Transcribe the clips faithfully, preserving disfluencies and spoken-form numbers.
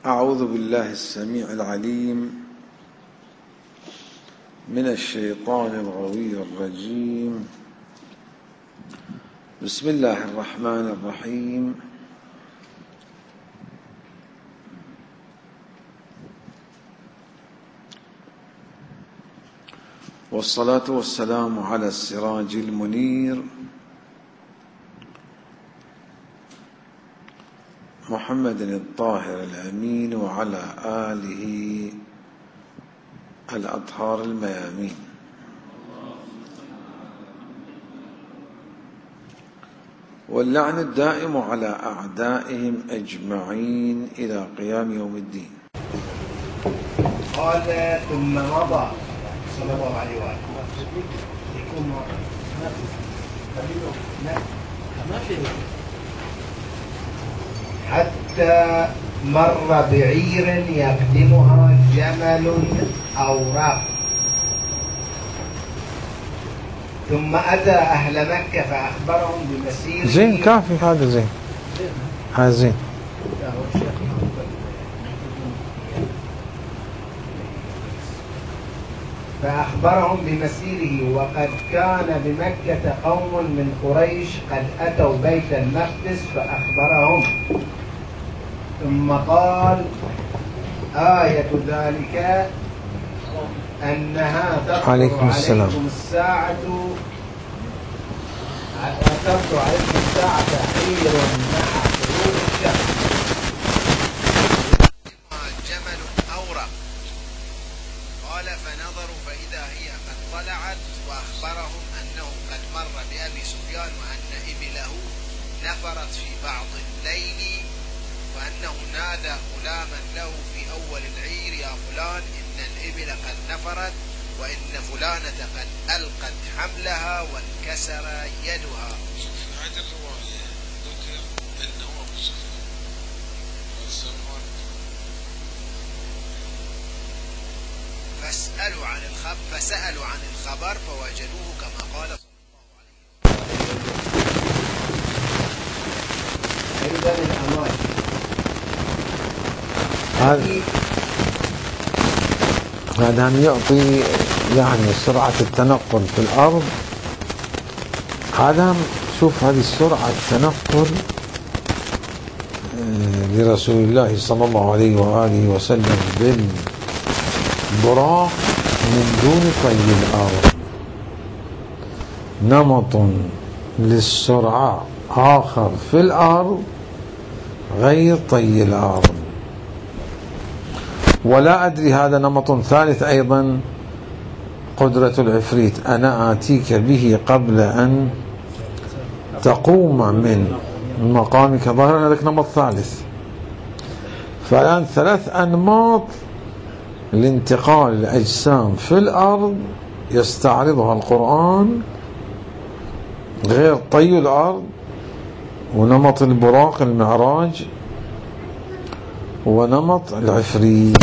أعوذ بالله السميع العليم من الشيطان الغوي الرجيم. بسم الله الرحمن الرحيم. والصلاة والسلام على السراج المنير محمد الطاهر الأمين وعلى آله الأطهار الميامين. واللعن الدائم على أعدائهم أجمعين إلى قيام يوم الدين. قال ثم مضى صلى الله عليه وآله يكون حتى مر بعير يقدمها جمل أوراق، ثم أتى أهل مكة فأخبرهم بمسيره. زين كافي هذا زين هذا زين. فأخبرهم بمسيره، وقد كان بمكة قوم من قريش قد أتوا بيت المقدس فأخبرهم، ثم قال: آية ذلك أنها تطلع عليكم الساعة تطلع عليكم الساعة حير مع طلوع الشمس جمل أورق. قال: فنظروا فإذا هي قد طلعت، وأخبرهم أنه قد مر بأبي سفيان وأن إبله نفرت في بعض الليل، وأنه نادى غلاما له في أول العير: يا فلان إن الإبل قد نفرت، وإن فلانة قد ألقت حملها وانكسر يدها. في هذه الرواية ذكر أنه أبو سفيان فسألوا عن الخبر فسألوا عن الخبر فوجدوه كما قال صلى الله عليه وسلم. هذا هذا يعطي يعني سرعة التنقل في الأرض. هذا شوف هذه السرعة التنقل لرسول الله صلى الله عليه وآله وسلم بالبراق من دون طي الأرض. نمط للسرعة آخر في الأرض غير طي الأرض. ولا أدري هذا نمط ثالث أيضا، قدرة العفريت: أنا آتيك به قبل أن تقوم من مقامك ظاهرا. هذا نمط ثالث. فالآن ثلاث أنماط لانتقال الأجسام في الأرض يستعرضها القرآن، غير طي الأرض، ونمط البراق المعراج، ونمط العفريت.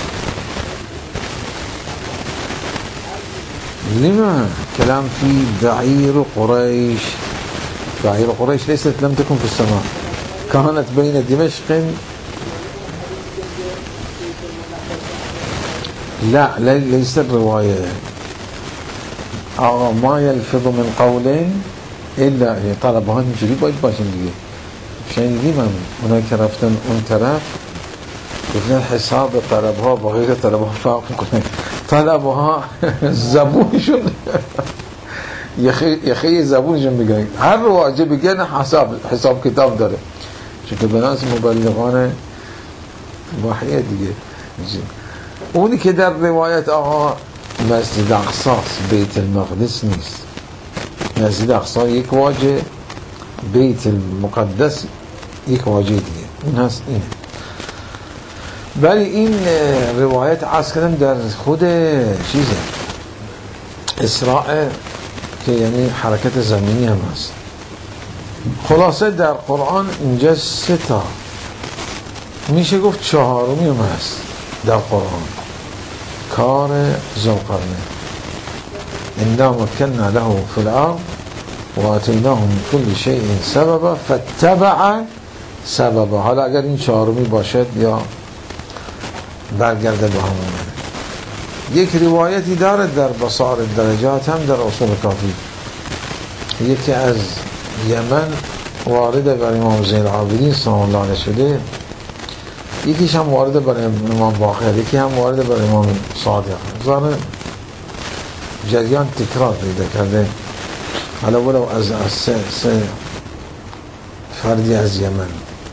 لما كلام في بعير قريش؟ بعير قريش ليست لم تكن في السماء، كانت بين دمشق. لا ليس الرواية آه ما يلفظ من قول إلا طلبها نجري باش باش نجري شين ديما هناك رفتن اون طرف قلنا الحساب طلبها بغير طلبها فاق طلبها الزبون شو يخي يخي الزبون جنب جاي هر واجب بيجينا حساب حساب كتاب داره. شوف بناس مبلغانه وحيه دي اوني كده الروايات اه مسجد اقصى بيت المقدس نيس. مسجد اقصى يك واجه، بيت المقدس يك واجه دي الناس إيه. بل این روایت عرض کردم در خود چیزه اسراء که یعنی حرکت زمینی هم هست. خلاصه در قرآن اینجا سه تا، میشه گفت چهارمی هم هست در قرآن، کار ذوالقرنین. انا مکننا له فی الارض و اتیناه من کل شیء سببا فاتبع سببا. حالا اگر این چهارمی باشد یا برگرده به همون. یک روایتی دارد در بصائر الدرجات هم در اصول کافی، یکی از یمن وارد بر امام زین العابدین سلام الله علیه شده، یکیش هم وارد بر امام باقر، یکی هم وارد بر امام صادق. ظاهر جریان تکرار پیدا کرده، حالا ولو از سه, سه فردی از یمن.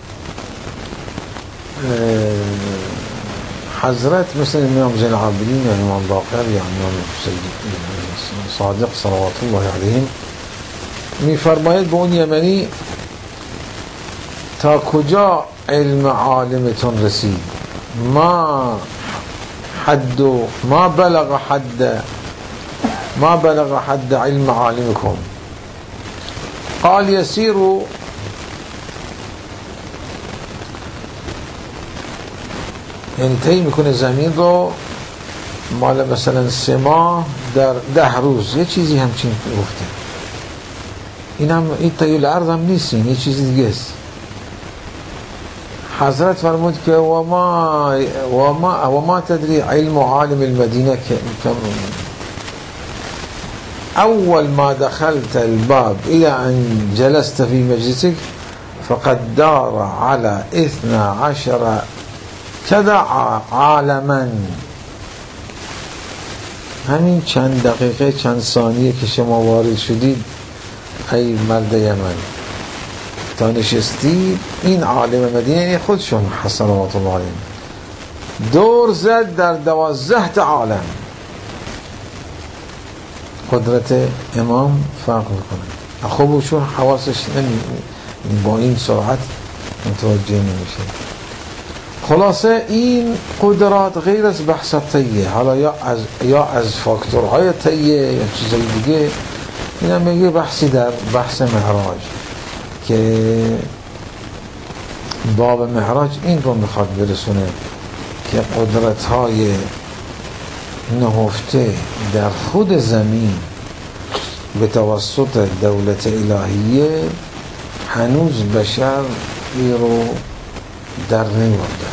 حضرت مثل امام زین العابدین یا امام باقر یا امام صادق صلوات الله علیهم میفرماید به اون یمنی تا کجا علم عالمتون رسید؟ ما حد ما بلغ حد ما بلغ حد علم عالمكم. قال يسير یعنی طی میکنه زمین رو مال مثلا سه ماه در ده روز، یه چیزی همچین گفته. این هم این طی الارض هم نیست، این یه چیزی دیگه است. حضرت فرمود که و ما و ما و ما تدري علم عالم المدینه که اول ما دخلت الباب الى ان جلست في مجلسك فقد دار على اثنا عشر كذا عالما. همین چند دقیقه چند ثانیه که شما وارد شدید ای مرد یمن تا نشستید، این عالم مدینه یعنی خودشون صلوات الله علیهم دور زد در دوازده تا عالم. قدرت امام فرق میکنه. خوب چون حواسش نمی با این سرعت متوجه نمیشه. خلاصه این قدرات غیر از بحث طیه، حالا یا از یا از فاکتورهای طیه یا چیزای دیگه، این هم میگه بحثی در بحث معراج که باب معراج این رو میخواد برسونه که قدرت های نهفته در خود زمین به توسط دولت الهیه هنوز بشر این رو در نمیورده.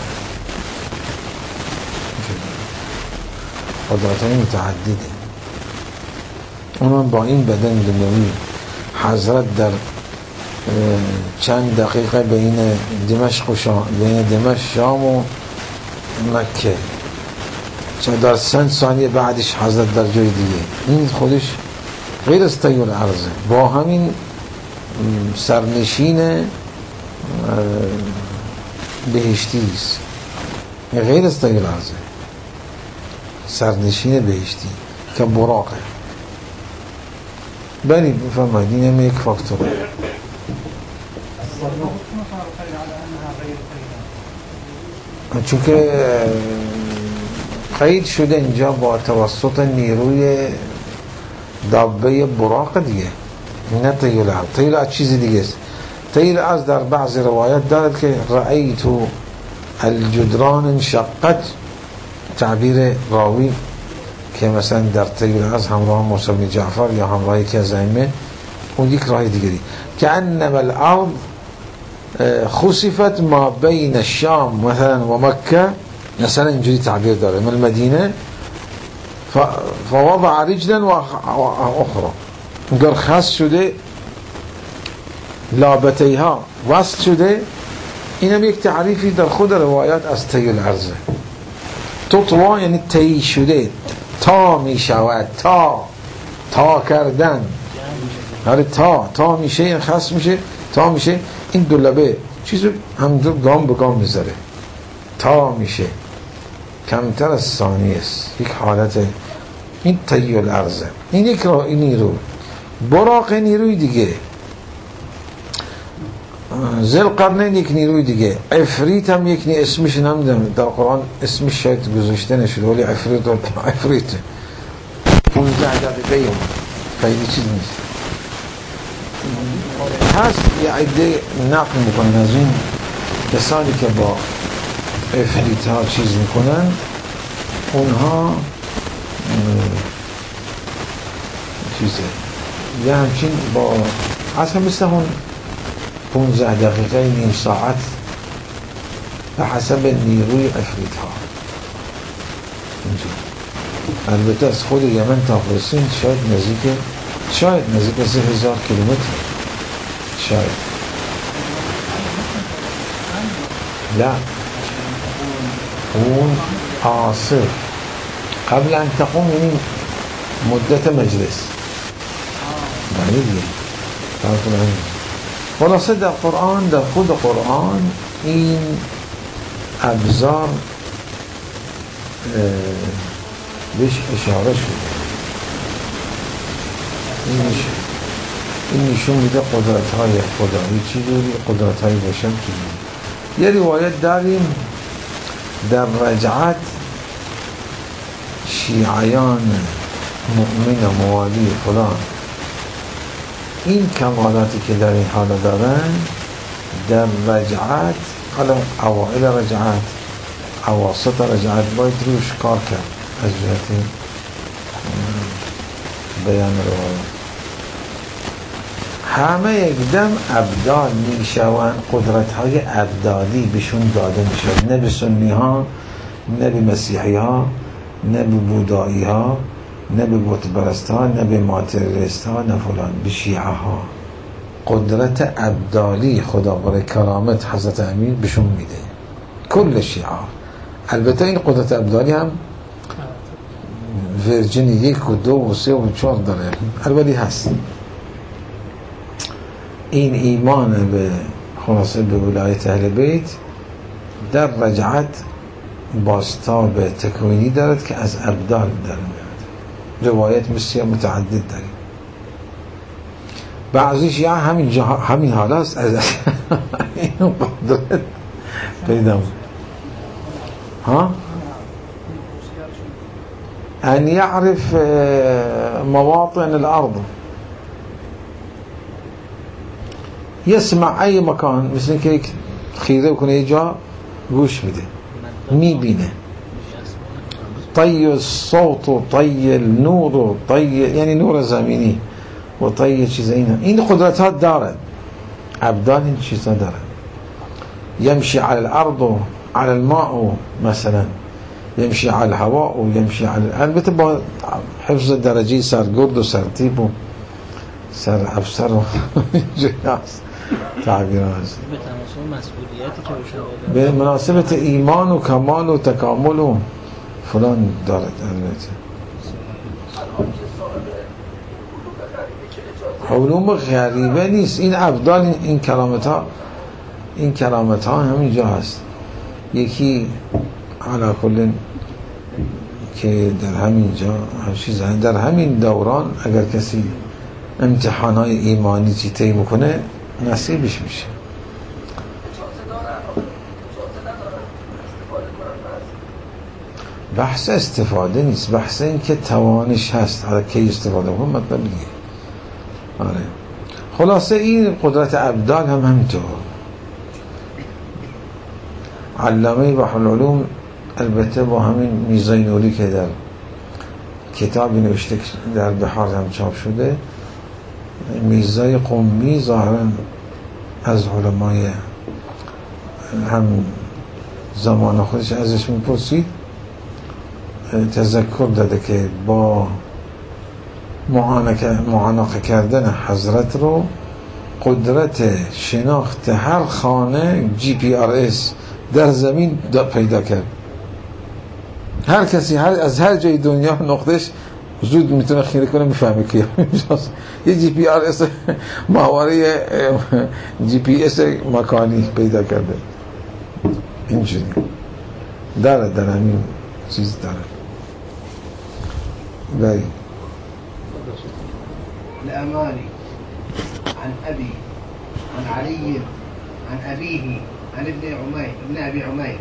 قدرت های متعدده، اونم با این بدن دنیوی. حضرت در چند دقیقه بین دمشق و شام، بین دمشق شام و مکه، چه در چند ثانیه بعدش حضرت در جای دیگه. این خودش غیر از طی الارضه، با همین سرنشین بهشتی است، غیر از طی الارضه، سرنشین بهشتی که براقه. بلی بفرمایید، این هم یک فاکتوره. چون که قید شده اینجا با توسط نیروی دابه براق دیگه، نه طی الارض. طی الارض چیزی دیگه است. طی الارض در بعض روایت دارد که رأیت الجدران انشقت، تعبیر راوی که مثلا در طی الارض همراه موسی بن جعفر یا همراه یکی از ائمه، اون یک راه دیگری که انما الارض خسفت ما بین الشام مثلا و مکه، مثلا اینجوری تعبیر داره، من المدینه فوضع رجلا و اخرى، اگر خاص شده لابتیها وصل شده. اینم یک تعریفی در خود روایات از طی الارض. تطوا یعنی طی شده، تا می شود، تا تا کردن، آره تا تا میشه، این خاص میشه، تا میشه. این دو لبه چیزو همینطور گام به گام میذاره، تا میشه، کمتر از ثانیه است، یک حالت. این طی الارض. این یک را این نیرو. براق نیروی دیگه، ذوالقرنین یک نیروی دیگه، عفریت هم یک نیروی، اسمش نمیدونم در قرآن اسمش شاید گذاشته نشده، ولی عفریت و عفریت پونزده دقیقه اون خیلی چیز نیست. هست یه عده نقل میکنن از این کسانی که با عفریت ها چیز میکنن، اونها چیزه یه همچین با اصلا مثل اون پونزده دقیقه نیم ساعت به حسب نیروی عفریت ها. البته از خود یمن تا فلسطین شاید نزدیک شاید نزدیک سه هزار کیلومتر شاید لا اون عاصر قبل ان تقوم یعنی مدت مجلس معنی دیگه خلاصه در قرآن در خود قرآن این ابزار بهش اشاره شده این نشون میده قدرت های خدایی چی دوری قدرت های بشر چی دوری. یه روایت داریم در رجعت شیعیان مؤمن و موالی فلان این کمالاتی که در این حالا دارن در رجعت حالا اوائل رجعت اواسط رجعت باید روش کار کرد از جهت بیان روایت همه یک دم ابدال می شوند قدرت های ابدالی بهشون داده می شود نه به سنی ها نه به مسیحی ها نه به بودایی ها نه به بت پرست ها نه به ماتریالیست ها نه فلان به شیعه ها قدرت ابدالی خدا برای کرامت حضرت امیر بهشون میده کل شیعه. البته این قدرت ابدالی هم ورژن یک و دو و سه و چهار داره البته هست. این ایمان به خلاصه به ولایت اهل بیت در رجعت بازتاب تکوینی دارد که از ابدال در میاد. روایت بسیار متعدد داریم. بعضی شیعه همین جا همین حالاست از این قدرت پیدا بود. ها ان يعرف مواطن الارض يسمع اي مكان مثل که یک خیره بکنه یه جا گوش میده میبینه طی الصوت و طی النور و طی یعنی نور زمینی و طی چیز اینا این قدرت ها دارد ابدال این چیزا دارد يمشي على الارض و على الماء مثلا يمشي على الهواء و يمشي على البته با حفظ درجه سرگرد و سرتیب و سر افسر و جهاز تعبیر هست به تناسب مسئولیتی که به مناسبت ایمان و کمال و تکامل و فلان دارد. البته علوم غریبه نیست این ابدال این کلامت ها این کلامت ها همینجا هست. یکی علا کل که در همین جا در همین دوران اگر کسی امتحانای ایمانی چی طی میکنه نصیبش میشه. بحث استفاده نیست بحث این که توانش هست حالا کی استفاده کنه مطلب دیگه. آره خلاصه این قدرت ابدال هم همینطور. علامه بحر العلوم البته با همین میزای نوری که در کتابی نوشته در بحار هم چاپ شده میزای قمی ظاهرا از علمای هم زمان خودش ازش میپرسید تذکر داده که با معانقه کردن حضرت رو قدرت شناخت هر خانه جی پی آر اس در زمین پیدا کرد. هر کسی هر از هر جای دنیا نقطهش زود میتونه خیره کنه میفهمه که یه جی پی آر اس ماهواره جی پی اس مکانی پیدا کرده. اینجوری داره در همین چیز داره. بایی الأماني عن أبي عن علي عن أبيه عن ابن عمير ابن أبي عمير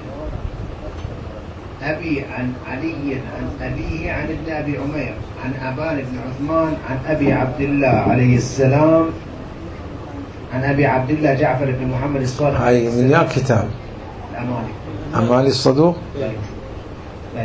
أبي عن علي عن أبيه عن ابن أبي عمير عن أبان بن عثمان عن أبي عبد الله عليه السلام عن أبي عبد الله جعفر بن محمد الصادق. هاي من يا كتاب الأماني أمالي الصدوق بل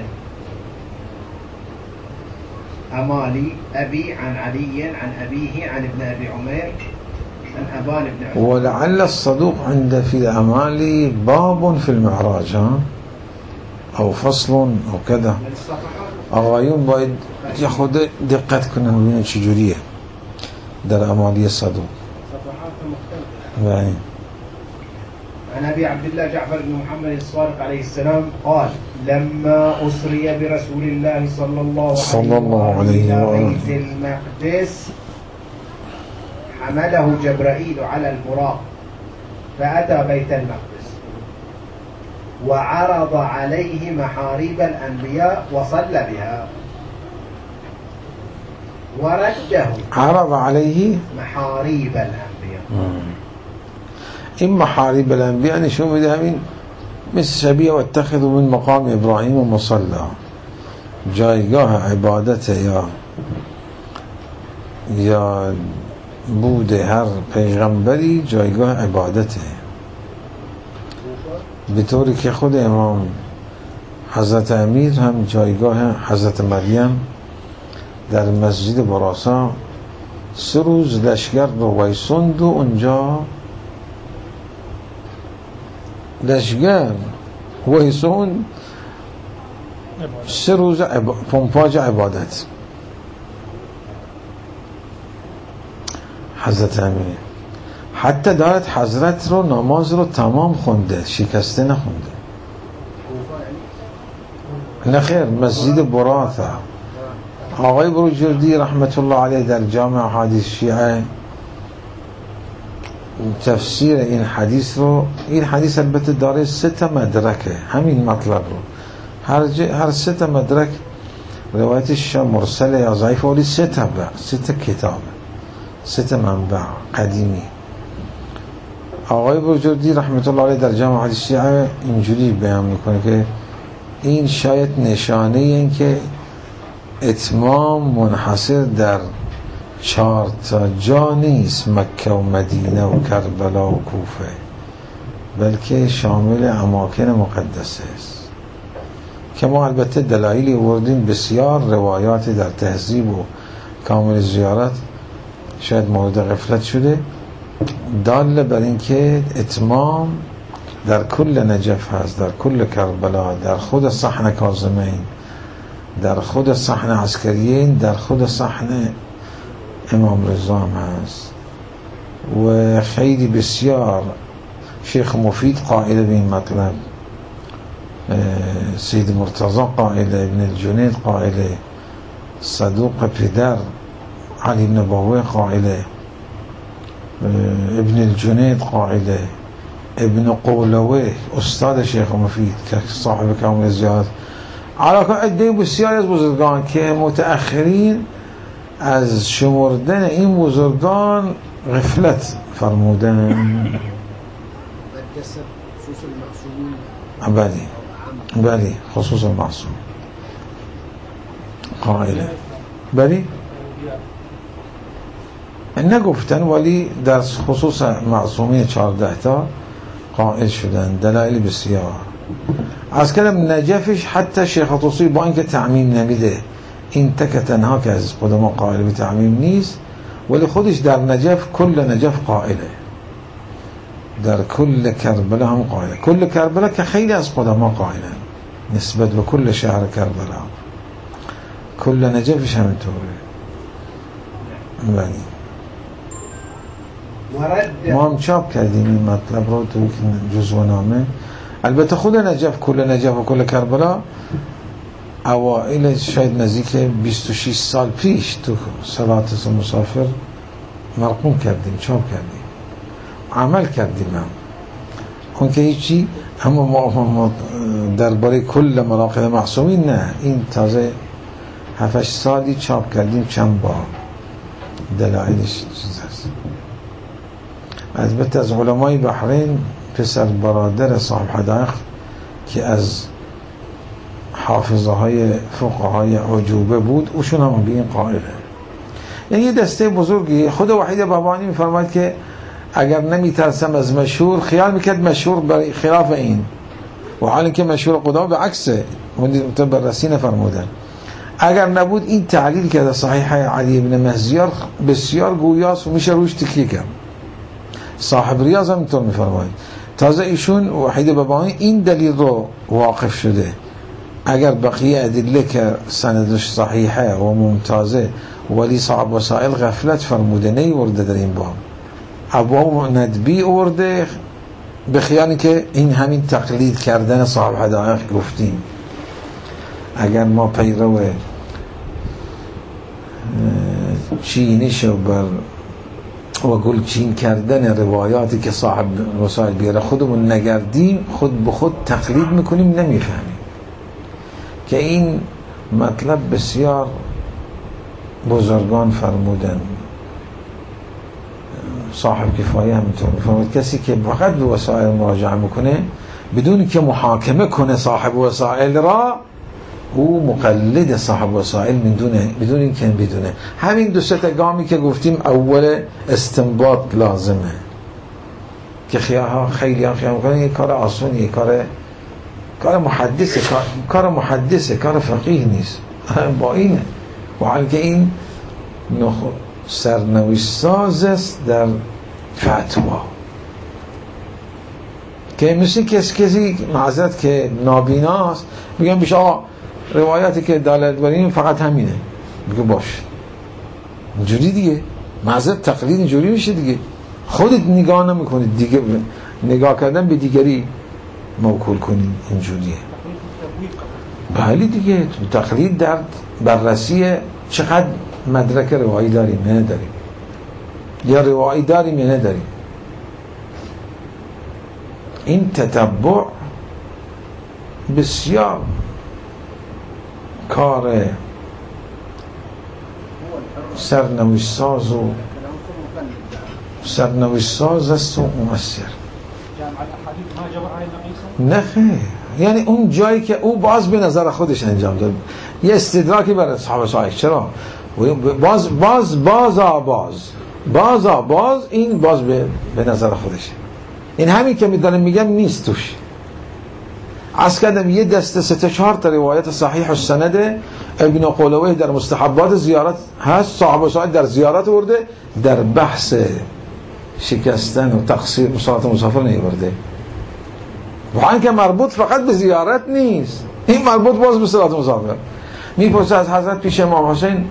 أمالي أبي عن علي عن أبيه عن ابن أبي عمير عن أبان بن عثمان. ولعل الصدوق عند في الأمالي باب في المعراج. ها او فصل او کده آقایون باید یه خود دقت کنن ببینن چجوریه در امالی صدوق. عن أبي عبد الله جعفر بن محمد الصادق عليه السلام قال لما أسري برسول الله صلى الله صلى الله عليه إلى وآله بيت المقدس حمله جبرائيل على البراق فأتى بيت المقدس وعرض عليه محاريب الأنبياء وصلى بها ورده عرض عليه محاريب الأنبياء. این محارب الانبیاء نشون میده همین مثل شبیه و اتخذوا من مقام ابراهیم و مصلا، جایگاه عبادت یا یا بود هر پیغمبری جایگاه عبادته، به طوری که خود امام حضرت امیر هم جایگاه حضرت مریم در مسجد براسا سه روز لشگر رو ویسند و اونجا لشگر ویسون سه روز عب... پنپاج عبادت حضرت امیر حتی دارد حضرت رو نماز رو تمام خونده، شکسته نخونده. نخیر مسجد براثه آقای بروجردی رحمت الله علیه در جامع حدیث شیعه تفسیر این حدیث رو، این حدیث البته داره سه تا مدرکه، همین مطلب رو هر ج... هر سه تا مدرک روایتش مرسل یا ضعیف ولی سه تا سه تا کتاب سه تا منبع قدیمی. آقای بروجردی رحمت الله علیه در جامع حدیث شیعه اینجوری بیان میکنه که این شاید نشانه این که اتمام منحصر در چهار تا جا نیست، مکه و مدینه و کربلا و کوفه، بلکه شامل اماکن مقدسه است که ما البته دلایلی آوردیم، بسیار روایات در تهذیب و کامل زیارت شاید مورد غفلت شده، دال بر این که اتمام در کل نجف هست، در کل کربلا، در خود صحن کاظمین، در خود صحن عسکریین، در خود صحن امام رضا هم هست و خیلی بسیار. شیخ مفید قائل به این مطلب، سید مرتضی قائل، ابن الجنید قائل، صدوق پدر علی بن باوی قائل، ابن الجنید قائل، ابن قولوی استاد شیخ مفید که صاحب کامل زیاد، علاقه عده بسیار از بزرگان که متأخرین از شمردن این بزرگان غفلت فرمودن. بلی بلی خصوص المعصوم قائله، بلی نگفتن ولی در خصوص معصومین چهارده تا قائل شدن، دلایل بسیار. از کلم نجفش حتی شیخ طوسی با اینکه تعمیم نمیده، این تک تنها که از قدما قائل به تعمیم نیست، ولی خودش در نجف کل نجف قائله، در کل کربلا هم قائله، کل کربلا که خیلی از قدما قائله نسبت به کل شهر کربلا، کل نجفش همینطوره. بلی ما هم چاپ کردیم این مطلب رو تو جزو نامه. البته خود نجف، کل نجف و کل کربلا اوائل شاید نزدیک بیست و شش سال پیش تو صلات مسافر مرقوم کردیم، چاپ کردیم، عمل کردیم هم اون که هیچی. اما ما درباره کل مراقد معصومین نه، این تازه هفتش سالی چاپ کردیم چند بار، دلایلش چیز هست. البته از علمای بحرین پسر برادر صاحب حدائق که از حافظه های فقه های عجوبه بود، اوشون هم به این قائله. یعنی یه دسته بزرگی. خود وحید بابانی میفرماید که اگر نمیترسم از مشهور، خیال میکرد مشهور برای خلاف این، و حالا که مشهور قدام به عکسه بررسی نفرمودن. اگر نبود این تعلیل که در صحیح علی ابن مهزیار بسیار گویاست و میشه روش تکیه کرد. صاحب ریاض هم اینطور میفرماید. تازه ایشون وحید بابانی این دلیل رو واقف شده اگر بقیه ادله که سندش صحیحه و ممتازه ولی صاحب وسائل غفلت فرموده نیورده در این باب، ابواب ندبی ورده به خیالی که این همین تقلید کردن صاحب حدایق گفتیم. اگر ما پیرو چینش و بر و گلچین کردن روایاتی که صاحب وسائل بیاره خودمون نگردیم، خود به خود تقلید میکنیم، نمیفهمیم که این مطلب بسیار بزرگان فرمودن. صاحب کفایه همینطور فرمود کسی که فقط به وسائل مراجعه میکنه بدون که محاکمه کنه صاحب وسائل را، او مقلد صاحب وسائل بدونه، بدون این که بدونه. همین دو سه گامی که گفتیم اول استنباط لازمه که خیاها خیلی ها خیام کنه، یک کار آسونی، کار کار محدثه، کار, کار محدثه، کار فقیه نیست. با اینه و حال که این سرنوشت ساز است در فتوا، که مثل کسی کسی معذرت که نابیناست میگن بیش آقا روایاتی که دلالت بر این فقط همینه، میگه باش اینجوری دیگه، معذرت تقلید اینجوری میشه دیگه، خودت نگاه نمیکنید دیگه، نگاه کردن به دیگری موکول کنید، اینجوریه. بله دیگه، تقلید در بررسی چقدر مدرک روایی داریم نه نداریم، یا روایی داریم یا نداریم. این تتبع بسیار کار سرنوشت ساز و سرنوشت ساز است و مؤثر. نه خیر، یعنی اون جایی که او باز به نظر خودش انجام داد، یه استدراکی برای صحابه صحیح، چرا باز باز باز باز باز باز این باز به, به نظر خودشه. این همین که میدانم میگم نیست توش. از کردم یه دسته سه تا چهار تا روایت صحیح و سند ابن قلوه در مستحبات زیارت هست، صاحب صحیح در زیارت ورده، در بحث شکستن و تقصیر صلات مسافر نیورده. و این که مربوط فقط به زیارت نیست، این مربوط باز به صلات مسافر. میپرسه از حضرت پیش امام حسین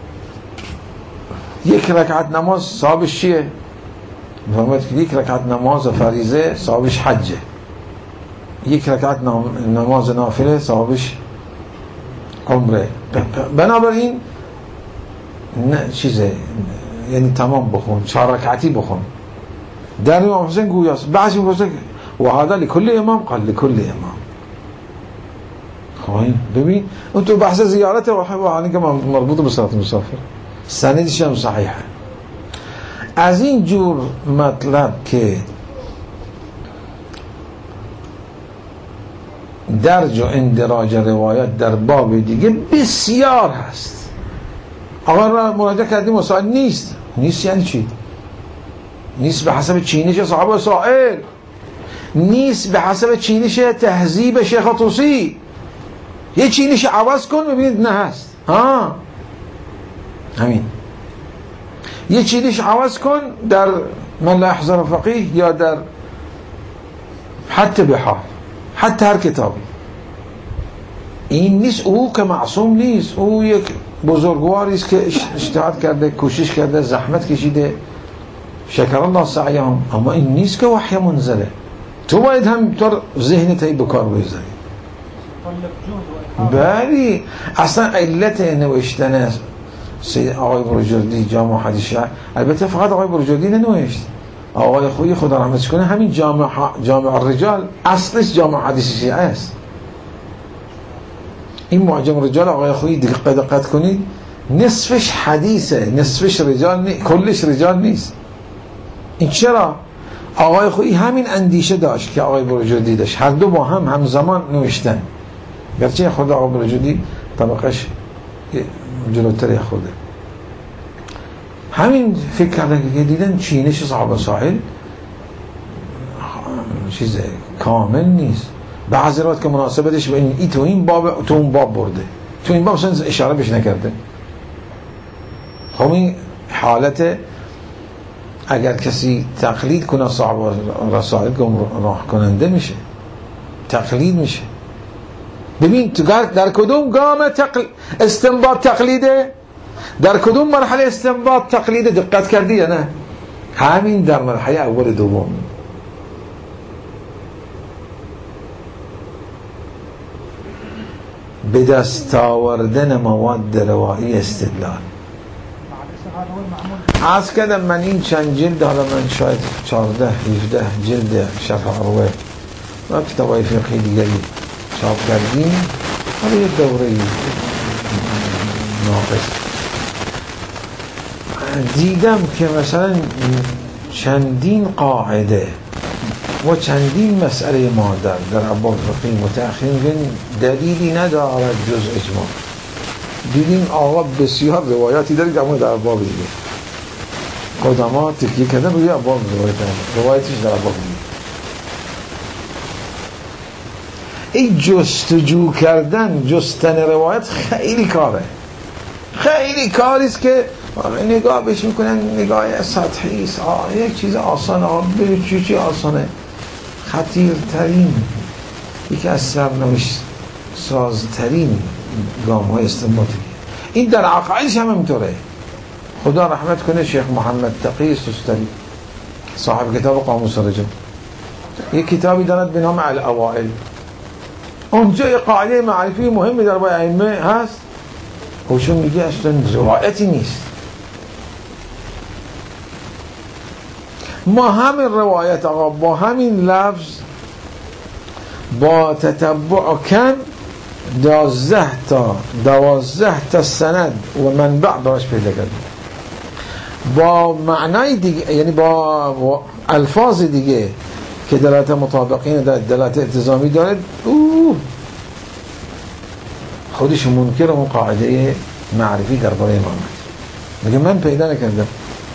یک رکعت نماز صاحبش چیه؟ میفرماید که یک رکعت نماز فریضه صاحبش حجه، یک رکعت نماز نافله صاحبش عمره. بنابراین نه چیزه، یعنی تمام بخون، چهار رکعتی بخون. در امام حسین گویاست. بعضی میگوید و هذا لكل امام، قال لكل امام. خواهیم ببین اون تو بحث زیارت واقعا که مربوط به صلات مسافر، سندش هم صحیحه. از این جور مطلب که درج و اندراج روایت در باب دیگه بسیار هست. آقا را مراجعه کردیم مسائل نیست. نیست یعنی چی؟ نیست به حسب چینش صحابه سائل، نیست به حسب چینش تهذیب شیخ طوسی. یه چینش عوض کن ببینید نه هست. ها همین. یه چینش عوض کن در من لا يحضر فقیه یا در حتی بحار، حتی هر کتابی. این نیست، او که معصوم نیست، او یک بزرگواری است که اجتهاد کرده، کوشش کرده، زحمت کشیده، شکر الله سعیهم، اما این نیست که وحی منزله. تو باید هم طور ذهنت ای بکار بذاری. بلی اصلا علت نوشتن سید آقای بروجردی جامع حدیث شیعه، البته فقط آقای بروجردی ننوشت، آقای خویی خدا رحمتش کنه همین جامع جامع الرجال اصلش جامع حدیث شیعه است. این معجم الرجال آقای خویی دقت دقت کنید، نصفش حدیثه، نصفش رجال نیست، کلش رجال نیست. این چرا؟ آقای خویی همین اندیشه داشت که آقای بروجردی داشت، هر دو با هم همزمان نوشتن، گرچه خود آقای بروجردی طبقش جلوتر خوده. همین فکر کردن که دیدن چینش صحابه ساحل چیز کامل نیست، بعضی رات که مناسبتش به این ای تو این باب تو اون باب برده، تو این باب اصلا اشاره بهش نکرده. خب این حالت اگر کسی تقلید کنه صحابه رسائل گمراه کننده میشه، تقلید میشه. ببین تو در کدوم گام تقل... استنباط تقلیده، در کدوم مرحله استنباط تقلیده، دقت کردی یا نه؟ همین در مرحله اول دوم. به دست آوردن مواد روایی استدلال. عرض کردم من این چند جلد، حالا من شاید چارده هجده جلد شرح عروه و کتابای فقهی دیگری چاپ کردیم، حالا یه دوره ناقص دیدم که مثلا چندین قاعده و چندین مسئله مادر در ابواب فقهی متأخرین دلیلی ندارد جز اجماع. دیدیم آقا بسیار روایاتی دارید اما در ابواب دیگه قدما تکیه کردن روی ابواب روایت روایتش در ابواب دیگه. این جستجو کردن، جستن روایت خیلی کاره، خیلی کاریست که نگاه بهش میکنن نگاه سطحی است. یک چیز آسانه، به چی چی آسانه. خطیرترین، یکی از سرنوشت سازترین گام های استنباطی این در عقایدش هم همینطوره. خدا رحمت کنه شیخ محمد تقی سستری صاحب کتاب قاموس رجل، یک کتابی دارد به نام الاوائل. اونجا یک قاعده معرفی مهمی در بای ائمه هست، خوشون میگه اصلا روایتی نیست. ما همین روایت آقا با همین لفظ با تتبع کن دوازده تا دوازده تا سند و منبع براش پیدا کردیم، با معنای دیگه، یعنی با الفاظ دیگه که دلالت مطابقین دارد، دلالت التزامی دارد، اوه خودش منکر اون قاعده معرفی درباره امامت میگه من پیدا نکردم.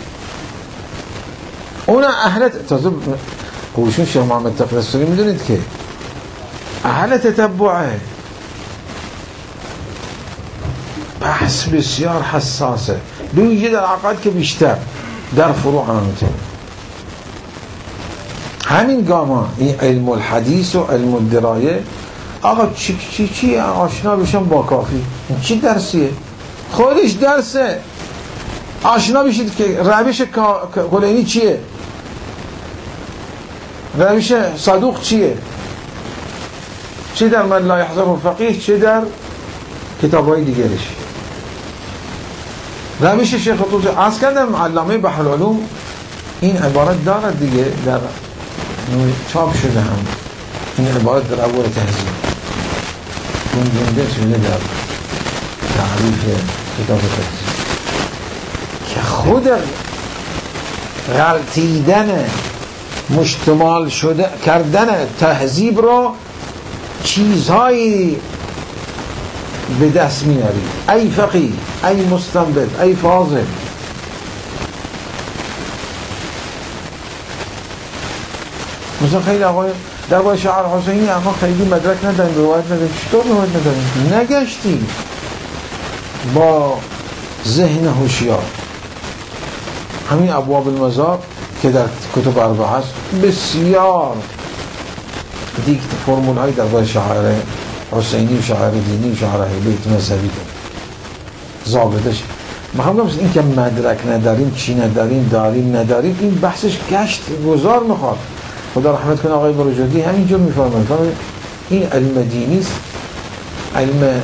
اون اهل تازه قوشون شیخ محمد تقی سستری میدونید که اهل تتبعه، بحث بسیار حساسه، بیویجه در عقاید که بیشتر در فروع همینطور. همین گاما این علم الحدیث و علم الدرایه آقا چی چی چی آشنا بشم با کافی، چی درسیه؟ خودش درسه. آشنا بشید که روش کلینی چیه، روش صدوق چیه، چه در من لا یحضر فقیه، چه در کتاب‌های دیگرش. روش شیخ طوسی عرض کردم علامه بحرالعلوم این عبارت دارد دیگه، در چاپ شده هم این عبارت در اول تهذیب گنجونده شده در تعریف کتاب تهذیب که خود غلطیدن مشتمال شده کردن تهذیب را چیزهایی به دست میاری، ای فقیه، ای مستنبط، ای فاضل. مثلا خیلی آقای در باید شعر حسینی اما خیلی مدرک نداریم، روایت نداریم. چطور روایت نداریم؟ نگشتی با ذهن هوشیار. همین ابواب المذاق که در کتب اربعه هست بسیار دیگه فرمول های در باید شعر حسینی و شعر دینی و شعر بیت مذهبی ضابطش. میخوام بگم این که مدرک نداریم، چی نداریم، داریم نداریم، این بحثش گشت گذار میخواد. خدا رحمت کنه آقای بروجردی همینجور میفرماید این علم دینی است، علم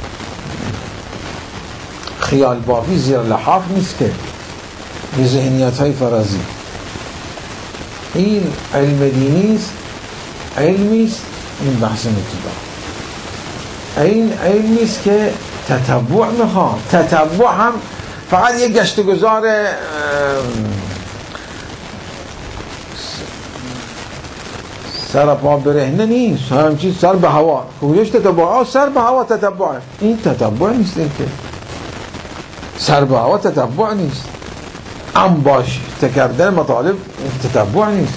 خیال بافی زیر لحاف نیست که به ذهنیت های فرضی. این علم دینی است، علمی است، این بحث ابتدا. این علمی است که تتبع میخواد. تتبع هم فقط یک گشت گذار سر پا برهنه نیست، همچین سر به هوا. خویش تتبع سر به هوا تتبع، این تتبع نیست. این که سر به هوا تتبع نیست، ام باش تکردن مطالب تتبع نیست.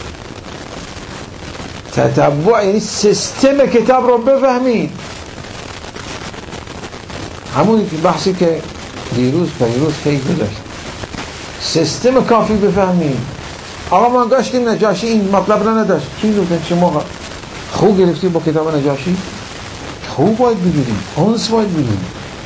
تتبع یعنی سیستم کتاب رو بفهمید. همون بحثی که دیروز پیروز کی گذاشت، سیستم کافی بفهمید. آقا ما گشتیم نجاشی این مطلب را نداشت، چی گفتن شما خوب گرفتی با کتاب نجاشی؟ خوب باید بگیریم، انس باید بگیریم.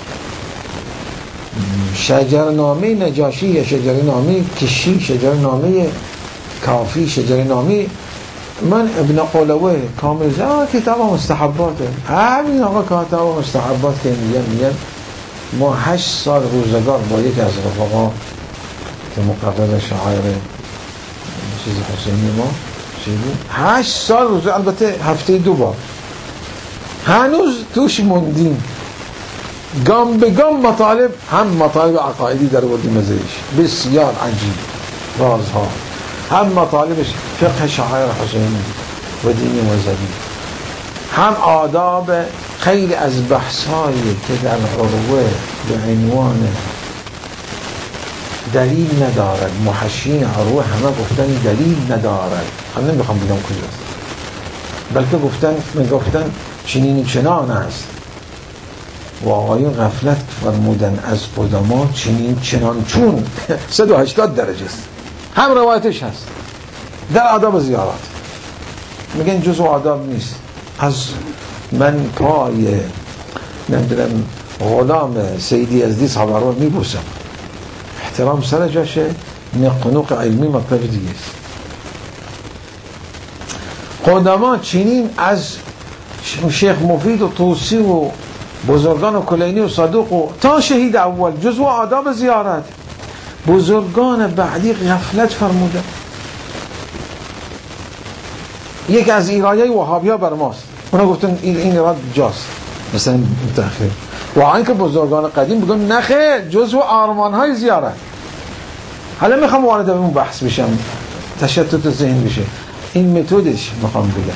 شجرنامه نجاشی یا شجرنامه کشی، شجرنامه کافی، شجرنامه من ابن قلوه کامل جا کتاب مستحباته. همین آقا کتاب مستحبات که میگن میگن ما هشت سال روزگار با یک از رفقا که مقرر شاعر چیز حسینی ما چیزی هشت سال روزگار، البته هفته دو بار، هنوز توش موندیم. گام به گام مطالب، هم مطالب عقایدی در وردی مزیش بسیار عجیب رازها، هم مطالبش فقه شاعر حسینی و دین مذهبی، هم آداب خیلی از بحثایی که در عروه به عنوان دلیل ندارد. محشین عروه همه گفتن دلیل ندارد، هم نمیخوام بگم کجاست، بلکه گفتن میگفتن چنین چنان است و آقایون غفلت فرمودن از قدما چنین چنان چون صد و هشتاد درجه است. هم روایتش هست در آداب زیارات، میگن جزء آداب نیست. از من پای نمیدونم غلام سیدی یزدی صحابه رو میبوسم، احترام سر جاشه، نقنوق علمی مطلب دیگه است. قدما چنین از شیخ مفید و طوسی و بزرگان و کلینی و صدوق و تا شهید اول جزو آداب زیارت. بزرگان بعدی غفلت فرموده. یک از ایرایه وهابی ها بر ماست، اونا گفتن این این رد جاست مثلا متأخر، و اینکه بزرگان قدیم بگن نخیر جزو آرمان های زیارت. حالا میخوام وارد به اون بحث بشم، تشتت ذهن بشه. این متدش میخوام بگم،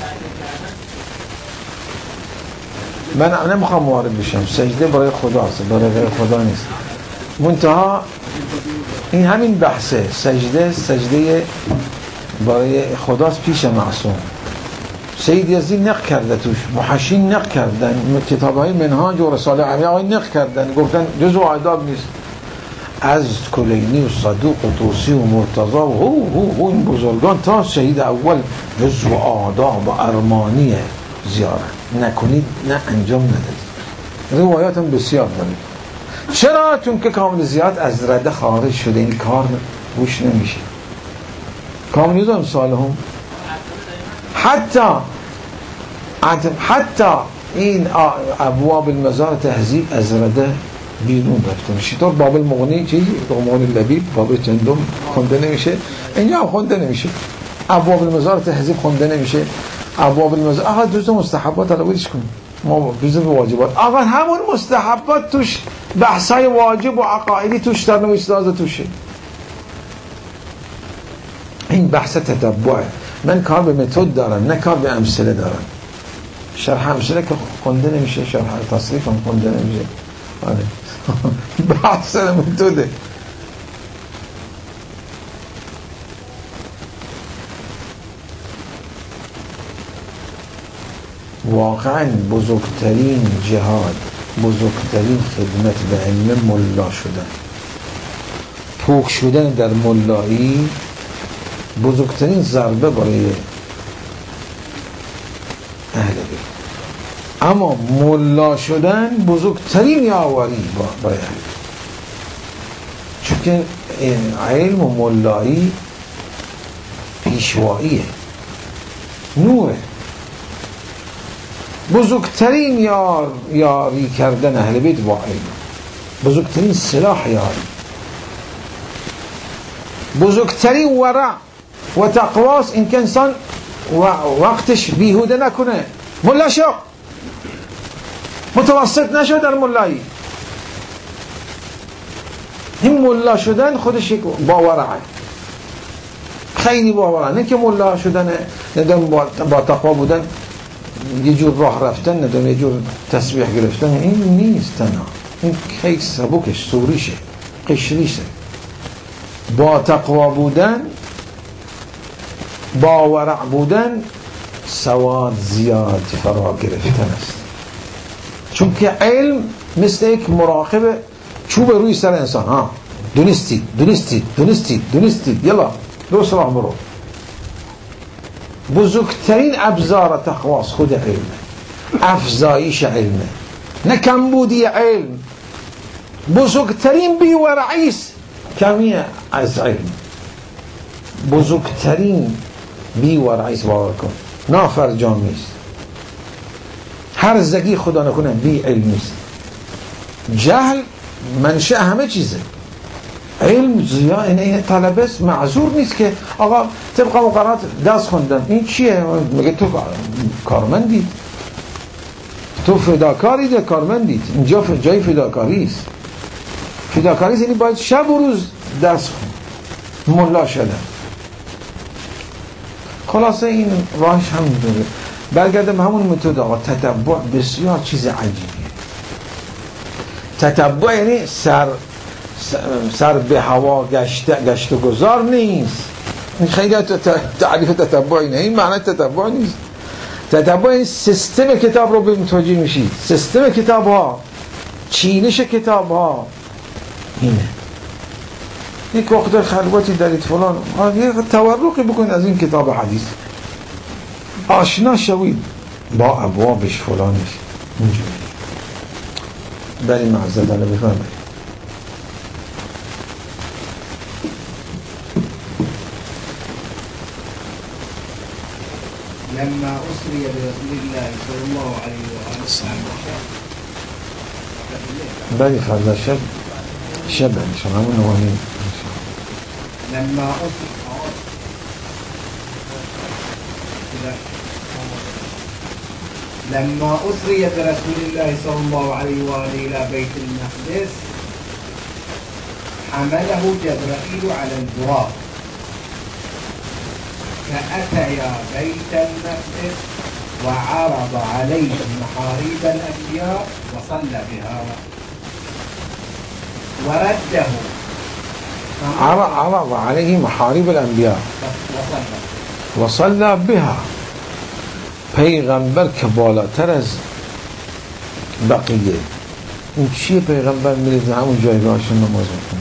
من نمیخوام وارد بشم. سجده برای خداست، برای غیر خدا نیست. منتها این همین بحثه، سجده سجده برای خداست پیش معصوم. سید یزدی نقل کرده توش، محشین نقل کردن، کتاب های منهاج و رساله علیه های نقل کردن، گفتن جزء آداب نیست. از کلینی و صدوق و طوسی و مرتضی و هو هو هو این بزرگان تا شهید اول جزء آداب و ارمانی زیارت نکنید، نه انجام ندید. روایات هم بسیار دارید. چرا؟ چون که کامل زیارت از رده خارج شده، این کار گوش نمیشه. کامل زیارت سال هم حتی حتی این ابواب المزار تهذیب از رده بیرون رفتن. شطور باب المغنی چی؟ مغنی لبیب باب چندم خونده نمیشه، اینجا هم خونده نمیشه. ابواب المزار تهذیب خونده نمیشه. ابواب المزار آقا جزء مستحبات علاوهش کن، ما جزء واجبات. آقا همون مستحبات توش بحثای واجب و عقایدی توش در نویساز توشه. این بحث تتبعه. من کار به متد دارم، نه کار به امثله دارم. شرح امثله که خونده نمیشه، شرح تصریف هم خونده نمیشه. آره بحث متده. واقعا بزرگترین جهاد، بزرگترین خدمت به علم ملا شدن، پوک شدن در ملایی، بزرگترین ضربه برای اهل بیت. اما ملا شدن بزرگترین یاوری برای اهل بیت، چون که علم و ملایی پیشواییه، نوره. بزرگترین یار یاری کردن اهل بیت با علم، بزرگترین سلاح یاری، بزرگترین ورع و تقواست این که انسان وقتش بیهوده نکنه. ملا شو، متوسط نشو در ملایی. این ملا شدن خودش یک باورعه، خیلی باورعه. نه که ملا شدن ندام با تقوا بودن یه جور راه رفتن، ندام یه جور تسبیح گرفتن، این نیست تنها. این خیلی سبکش، سوریشه، قشریشه. با تقوا بودن، با ورع بودن، سواد زیاد فرا گرفتن است. چون که علم مثل یک مراقب چوب روی سر انسان. ها دونستید دونستید دونستید دونستید یلا درست راه برو. بزرگترین ابزار تقواست خود علم. افزایش علمه، نه کمبودی علم. بزرگترین بیورعی است کمی از علم، بزرگترین بیورعی است. باور کن نافرجامی است، هر زگی خدا نکنه بی علمی است. جهل منشأ همه چیزه. علم زیاد این طلبه است، معذور نیست که آقا طبق مقررات دست خوندن. این چیه؟ مگه تو کارمندی؟ تو فداکاری ده کارمندید. اینجا جای فداکاری است. فداکاری یعنی باید شب و روز دست خون. ملا شدن. خلاصه این راهش همین دوره. برگردم همون متد آقا. تتبع بسیار چیز عجیبیه. تتبع یعنی سر سر به هوا گشت گشت و گذار نیست. این خیلی تعریف تتبع اینه. این معنی تتبع نیست. تتبع این سیستم کتاب رو به متوجه میشید. سیستم کتاب ها، چینش کتاب ها اینه. یک وقت خلوتی دارید فلان، یه تورقی بکنید از این کتاب حدیث، آشنا شوید با ابوابش فلانش. اینجوری بریم معزد الله بفرمایید. لما أسري برسول الله صلى الله عليه وآله وسلم بلي هذا شب شب إن شاء الله نوامين لما أسري لما أسري برسول الله صلى الله عليه وآله إلى بيت المقدس حمله جبرائيل على البراق فأتيا بيت المقدس وعرض عليه محاريب الأنبياء وصلى بها ورده عرض عليه محاريب الأنبياء وصلى وصلى بها. پیغمبر که بالاتر از بقیه، این چیه؟ پیغمبر میره همون جایگاهشون نماز میکنه.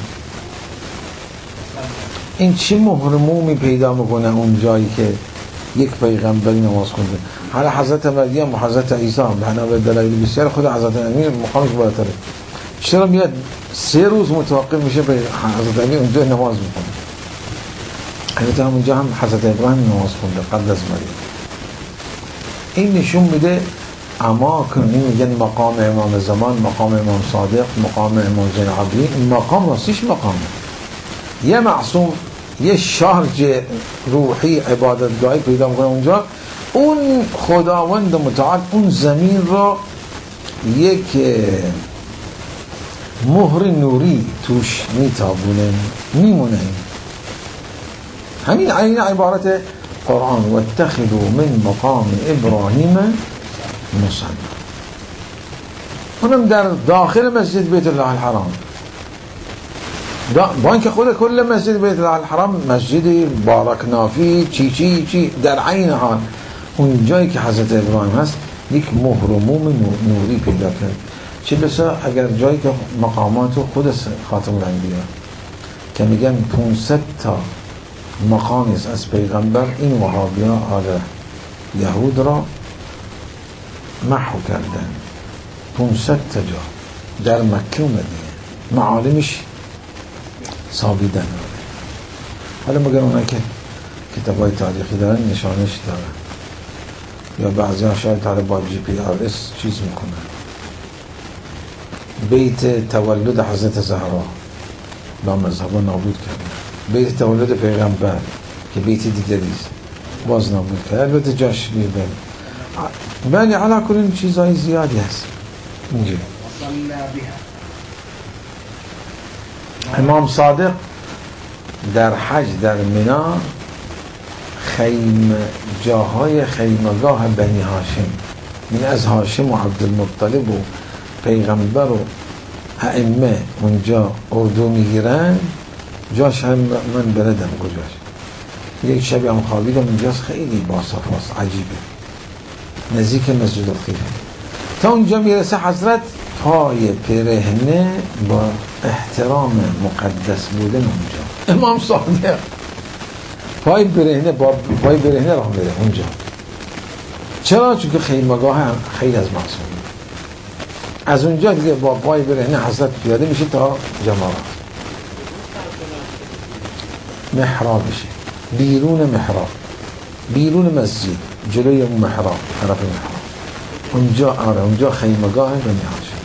این چی محرمومی پیدا میکنه اون جایی که یک پیغمبری نماز خونده؟ حالا حضرت مریم و حضرت عیسی بنا به دلایل بسیار خود حضرت امیر مقامش بالاتره. چرا میاد سه روز متوقف میشه به حضرت امیر اونجا نماز میکنه؟ البته همونجا هم حضرت ابراهیم نماز خونده قبل از مریم. این نشون میده اماکن، این میگن مقام امام زمان، مقام امام صادق، مقام امام زین العابدین. این مقام راستیش مقامه. یه معصوم، یه شارج روحی عبادتگاهی پیدا میکنه اونجا. اون خداوند متعال اون زمین را یک مهر نوری توش میتابونه، میمونه. همین این عبارت قرآن واتخذوا من مقام ابراهیم مصلی. اونم در داخل مسجد بیت الله الحرام. با اینکه خود کل مسجد بیت الله الحرام مسجد بارکنافی چی چی چی در عین حال اون جایی که حضرت ابراهیم هست یک مهر و موم نوری پیدا کرد. چه بسا اگر جایی که مقامات خود خاتم الانبیا که میگن پانصد تا مقامی از پیغمبر این وهابیان آل یهود را محو کردن. پانصد تا جا در مکه و مدینه معالمش ثابتن. حالا مگر اونایی که کتابای تاریخی دارن نشانش دارن، یا بعضی ها شاید حالا با جی پی آر اس چیز میکنن. بیت تولد حضرت زهرا با مذهبا نابود کردن. بیت تولد پیغمبر که بیت دیگریست باز نابود کرد. البته جاش بیرده بله علا کنین چیزهای زیادی هست اینجا. امام صادق در حج در منا خیم جاهای خیمگاه بنی هاشم، این از هاشم و عبدالمطلب و پیغمبر و ائمه اونجا اردو میگیرن. جاش هم من بردم کجاش، یک شبی هم خوابیدم اونجاست. خیلی باصفاست، عجیبه، نزدیک مسجد الخیف. تا اونجا میرسه حضرت پای پیرهنه با احترام مقدس بودن اونجا. امام صادق پای پیرهنه با پای پیرهنه راه میره اونجا. چرا؟ چون که خیمگاه هم خیلی از معصومی از اونجا دیگه با پای برهنه حضرت پیاده میشه تا جماعت محراب میشه، بیرون محراب، بیرون مسجد، جلوی اون محراب، طرف محراب اونجا. آره اونجا خیمگاه بنی هاشم.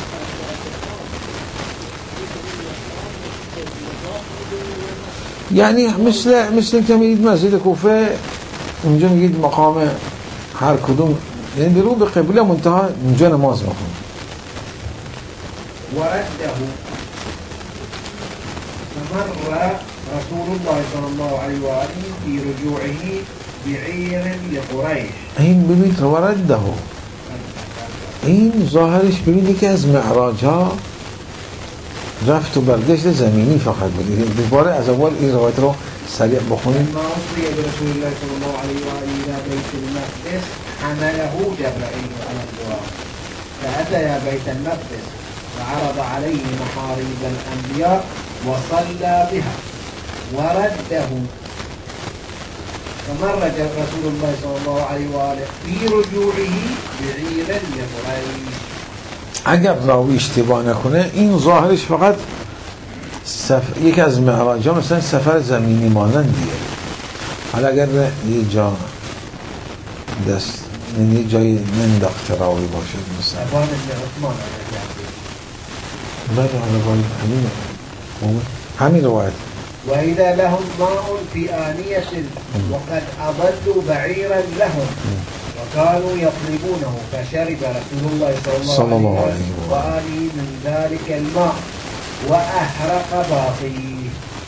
یعنی مثل مثل که میرید مسجد کوفه اونجا میگید مقام هر کدوم، یعنی رو به قبله منتها اونجا نماز میخونید. ورده فمر رسول الله صلی الله علیه و آله في رجوعه بعیر لقریش. این ببینید ورده، این ظاهرش ببینید که از معراج ها رفت و برگشت زمینی فقط بود. دوباره از اول این روایت رو سریع بخونید. لما أسري برسول الله صلى الله عليه وآله إلى بيت المقدس حمله جبرائيل على البراق فأتى بيت المقدس وعرض عليه محاريب الأنبياء وصلى بها ورده فمر رسول الله صلى الله عليه وآله في رجوعه بعيرا لقريش. اگر راوی اشتباه نکنه این ظاهرش فقط سف... یکی از معراج ها مثلا سفر زمینی مانندیه. حالا اگر یه جا دست یه جای ننداخت راوی باشد مثلا ابان عثمان بله حالا همین همین روایت. وإذا لهم ماء في آنية وقد أضلوا بعيرا لهم وكانوا يطلبونه فشرب رسول الله صلى الله عليه وآله من ذلك الماء وأحرق باطيه.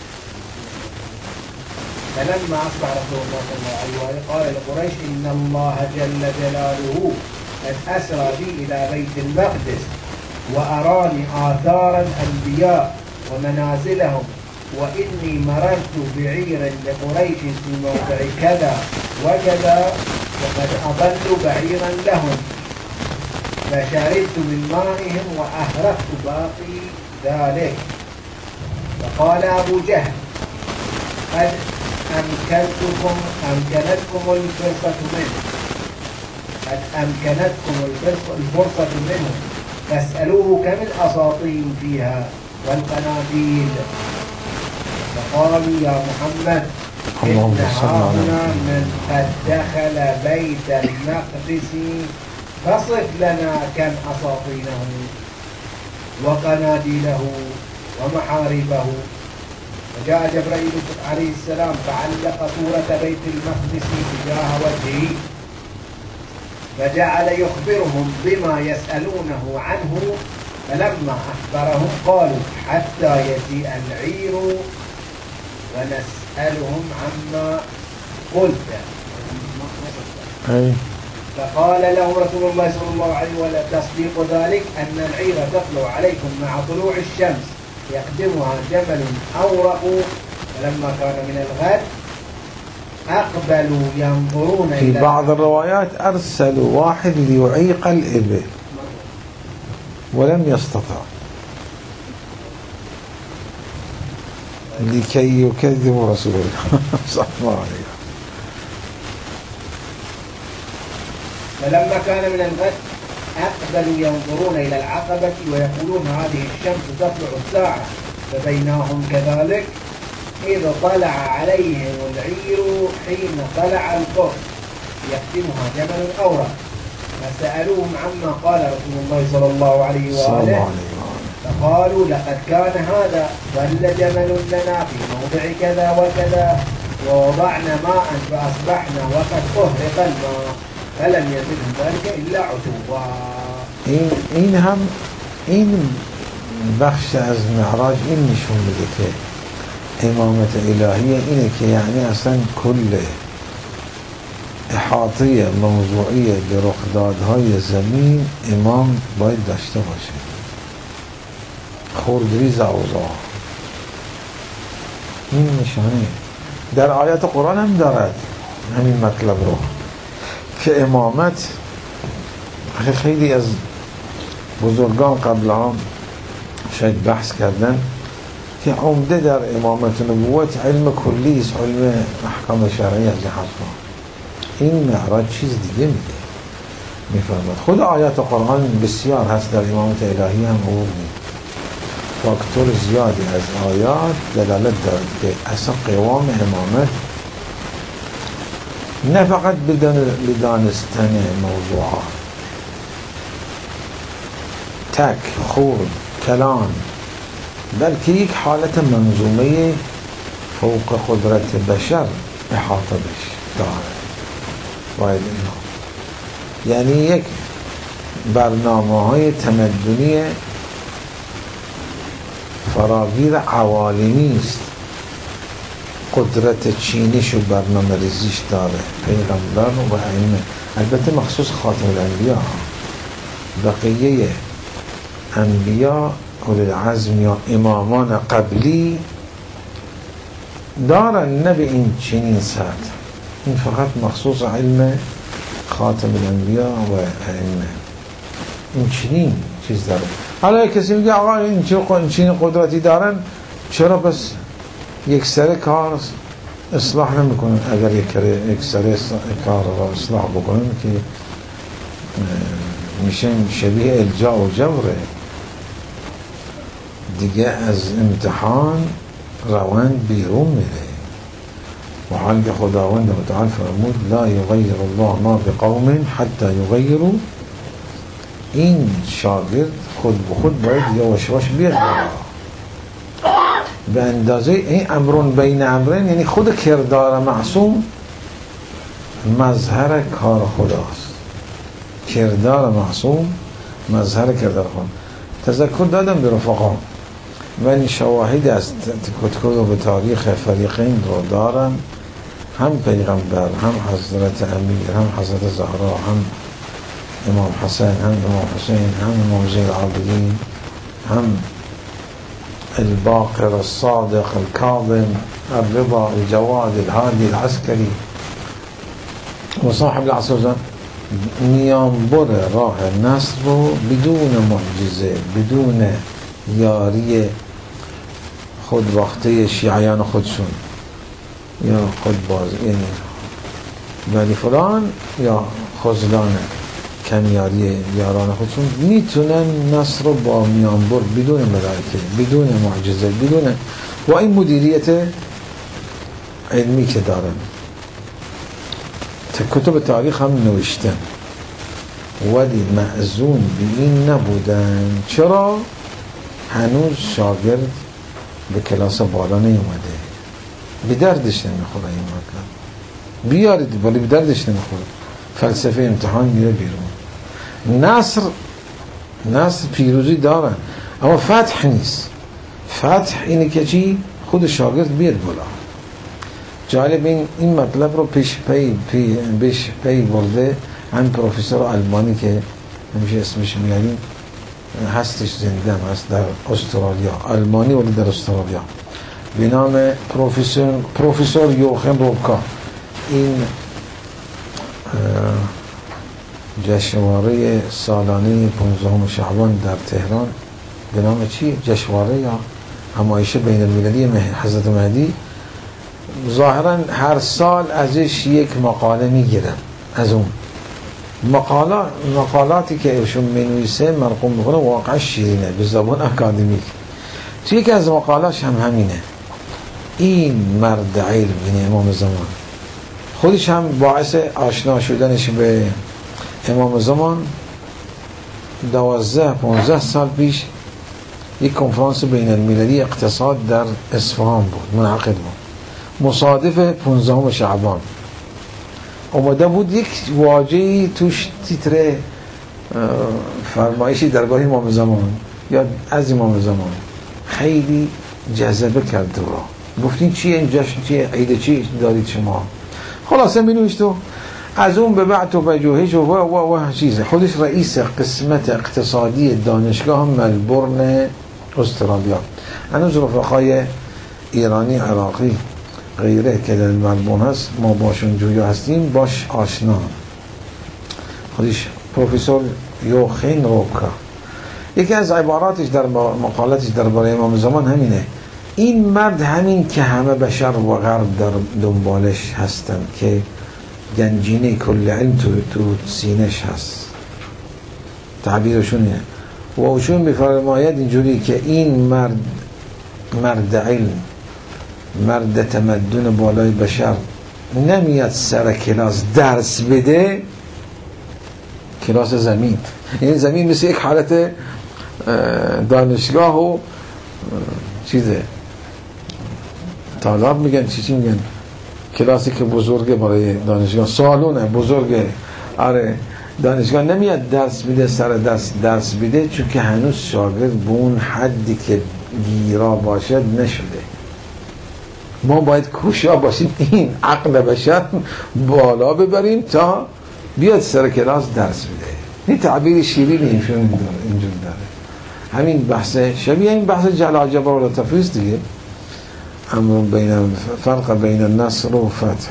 فلما أصبح رسول الله صلى الله عليه وآله قال لقريش إن الله جل جلاله قد أسرى بي إلى بيت المقدس وأراني آثار الأنبياء ومنازلهم وإني مررت بعيرا لقريش في موضع كذا وكذا وقد أضلوا بعيرا لهم فشربت من مائهم وأهرقت باقي ذلك. فقال أبو جهل قد أمكنتكم أمكنتكم الفرصة منه قد أمكنتكم الفرصة منه فاسألوه كم الأساطين فيها والقناديل. فقالوا يا محمد إن هؤلاء من قد دخل بيت المقدس فصف لنا كم أساطينه وقناديله ومحاربه. وجاء جبرائيل عليه السلام فعلق صورة بيت المقدس تجاه وجهه فجعل يخبرهم بما يسألونه عنه. فلما أخبرهم قالوا حتى يجيء العير ونسألهم عما قلت. أي. فقال له رسول الله صلى الله عليه وسلم تصديق ذلك أن العير تطلع عليكم مع طلوع الشمس يقدمها جمل أورق. فلما كان من الغد أقبلوا ينظرون في إلى بعض الروايات أرسلوا واحد ليعيق الإبل ولم يستطع لكي يكذب رسول الله صلى الله عليه وسلم. فلما كان من الغد أقبلوا ينظرون إلى العقبة ويقولون هذه الشمس تطلع الساعة. فبينهم كذلك إذ طلع عليهم العير حين طلع القرص يقدمها جمل أورق. فسألوهم عما قال رسول الله صلى الله عليه وآله فقالوا لقد كان هذا ظل جمل لنا في موضع كذا وكذا ووضعنا ماء فأصبحنا وقد أهرق الماء فلم يزدهم ذلك إلا عتوا. این این هم این بخش از معراج این نشون میده که امامت الهیه اینه که یعنی اصلا کل احاطه موضوعی به رخدادهای زمین امام باید داشته باشه. خوردریز اوضاع این نشانه در آیات قرآن هم دارد همین مطلب رو که امامت خیلی از بزرگان قبل هم شاید بحث کردن که عمده در امامت نبوت علم کلی است، علم احکام شرعی از حرفا. این معراج چیز دیگه میده. میفرماد. خود آیات قرآن بسیار هست در امامت الهی هم عبور نیست. فاکتور زیادی از آیات دلالت دارد که اصلا قوام امامت نه فقط بدانستن موضوعات، تک، خورد، کلان، بلکه یک حالت منظومه فوق قدرت بشر احاطه بش داره باید اینا، یعنی یک برنامه های تمدنی فراگیر عوالمی است. قدرت چینیش و برنامه ریزیش داره پیغمبر و ائمه، البته مخصوص خاتم الانبیا. بقیه انبیا اولي العزم یا امامان قبلی دارن نه به این چنین سطح، این فقط مخصوص علم خاتم الانبیا و ائمه. این چنین چیز داره. حالا کسی میگه آقا این چنین قدرتی دارن، چرا بس یک سر کار اصلاح نمیکنن؟ اگر یک سر کار را اصلاح بکنن که میشه شبیه الجا و جوره دیگه، از امتحان روند بیرون میره. و حال که خداوند متعال فرمود لا یغیر الله ما بقوم حتی یغیروا، این شاگرد خود به خود باید یواش یواش بیاد به اندازه این امرون بین امرین، یعنی خود کردار معصوم مظهر کار خداست. کردار معصوم مظهر کردار خدا. تذکر دادم به رفقا، من شواهد از تکتکو به تاریخ فریقین رو دارم، هم پیغمبر، هم حضرت امیر، هم حضرت زهرا، هم امام حسن، هم امام حسین، هم امام زین العابدین، هم الباقر الصادق الكاظم الرضا الجواد الهادي العسكري وصاحب العصر زن میانبر راه نصر رو بدون معجزه، بدون یاری خود وقته شیعیان خودشون یا خود باز، یعنی ولی فلان یا خزلان کمیاری یاران خودشون میتونن نصر رو با میانبر بدون ملائکه، بدون معجزه، بدون و این مدیریت علمی که دارن. کتب تاریخ هم نوشتن ولی معزون به این نبودن. چرا؟ هنوز شاگرد به کلاس بالا نیومده، به دردش نمیخوره این مطلب. بیارید ولی به دردش نمیخوره، فلسفه امتحان میره بیرون. نصر نصر پیروزی دارن اما فتح نیست. فتح اینه که چی؟ خود شاگرد بیاد بالا. جالب این این مطلب رو پیش پی پی پیش پی برده هم پروفسور آلمانی که همیشه اسمش میاریم، هستش زنده هست در استرالیا، آلمانی ولی در استرالیا، به نام پروفسور پروفسور یوخن روبکا. این جشنواره سالانه پانزدهم شعبان در تهران به نام چی؟ جشنواره یا همایش بین المللی حضرت مهدی، ظاهرا هر سال ازش یک مقاله میگیرن. از اون مقالات مقالاتی که ایشون مینویسه مرقوم میکنه واقعا شیرینه به زبان اکادمیک. توی یکی از مقالاش هم همینه، این مرد علم، یعنی امام زمان، خودش هم باعث آشنا شدنش به امام زمان دوازده پانزده سال پیش یک کنفرانس بین المللی اقتصاد در اصفهان بود، منعقد بود، مصادف پانزدهم شعبان. اومده بود یک واژه‌ای توش تیتر فرمایشی درباره امام زمان یا از امام زمان خیلی جذبه کرد رو. گفتین چیه این جشن، چیه عید، چی دارید شما؟ خلاصه می نوشت و از اون به بعد و بجوهش و و و و چیزه. خودش رئیس قسمت اقتصادی دانشگاه ملبورن استرالیا. هنوز رفقای ایرانی، عراقی، غیره که در ملبورن هست ما باشون جویا هستیم، باش آشنا. خودش پروفسور یوخین روبکا یکی از عباراتش در مقالاتش درباره امام زمان همینه، این مرد همین که همه بشر و غرب در دنبالش هستن، که گنجینه کل علم تو, تو سینش هست، تعبیرشونه و اوشون میفرماید اینجوری که این مرد مرد علم، مرد تمدن بالای بشر نمیاد سر کلاس درس بده، کلاس زمین، این زمین مثل یک حالت دانشگاه و چیزه طالب میگن چی چی میگن، کلاسی که بزرگه برای دانشگاه، سالونه بزرگه، آره دانشگاه نمیاد درس بده سر درس درس بده، چون که هنوز شاگرد به اون حدی که گیرا باشد نشده. ما باید کوشا باشیم این عقل بشر بالا ببریم تا بیاد سر کلاس درس بده. این تعبیر شیرینی اینجور داره. همین بحث شبیه این بحث جل جبر و لطفیز دیگه، امر بین فرق بین النصر و فتح.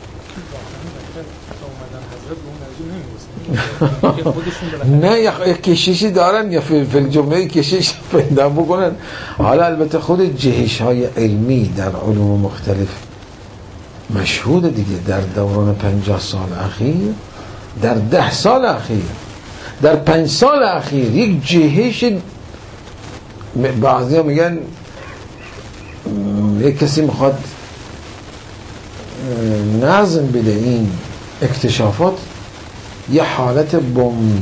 نه یک کشیشی دارن یا فی الجمله کشیش پیدا بکنن. حالا البته خود جهش های علمی در علوم مختلف مشهود دیگه، در دوران پنجاه سال اخیر، در ده سال اخیر، در پنج سال اخیر یک جهش، بعضی ها میگن یک کسی میخواد نظم بده این اکتشافات، یه حالت بمب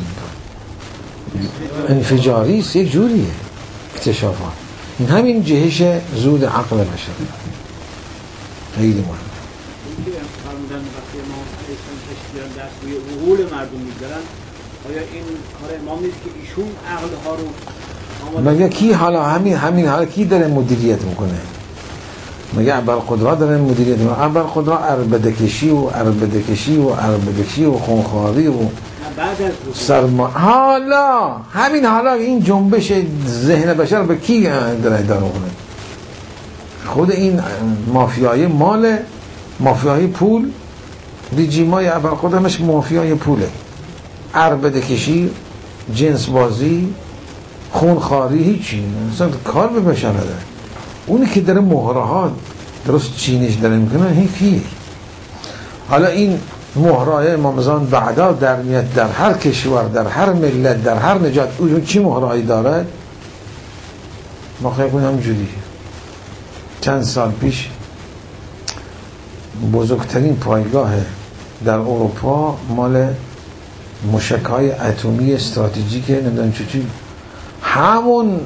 انفجاری است، یک جوریه اکتشافات. این همین جهش زود عقل بشه خیلی مهمه. فرمودن وقتی امام اسلام تشکیل دست روی عقول مردم میگذارن، آیا این کار امام نیست که ایشون عقل ها رو مگه کی حالا همین همین حالا کی داره مدیریت میکنه؟ مگه ابرقدرت داره مدیریت میکنه؟ ابرقدرت عربدکشی و عربدکشی و عربدکشی و خونخواری و سرما. حالا همین حالا این جنبش ذهن بشر به کی داره اداره کنه؟ خود این مافیای مال، مافیای پول، رژیمای ابرقدرت همش مافیای پوله، عربدکشی، جنس بازی، خونخواری، هیچی اصلا کار به بشر نداره. اونی که داره مهرهات درست چینش داره میکنه این کیه؟ حالا این مهرهای امامزان بعدا در میاد در هر کشور، در هر ملت، در هر نجات، اون چی مهرهایی داره؟ ما خیلی کنیم همجوری. چند سال پیش بزرگترین پایگاه در اروپا مال موشک‌های اتمی استراتژیک نمیدونم چی چی، همون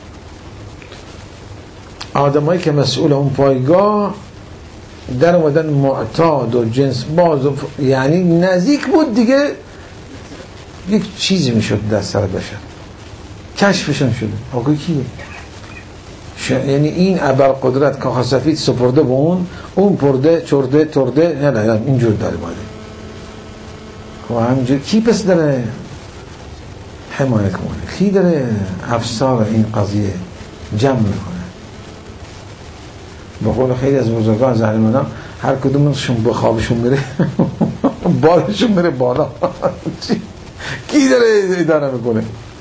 آدمایی که مسئول اون پایگاه در اومدن معتاد و جنس باز و ف... یعنی نزدیک بود دیگه یک چیزی میشد در سر بشر، کشفشون شده. آقا کیه؟ ش... یعنی این ابرقدرت کاخ سفید سپرده به اون، اون پرده چرده ترده، نه نه اینجور داره ماده. خب همینجور کی پس داره حمایت کنه؟ کی داره افسار این قضیه جمع میکنه؟ به قول خیلی از بزرگان ظالمانا هر کدومشون به خوابشون میره بالشون میره بالا. کی داره اداره میکنه؟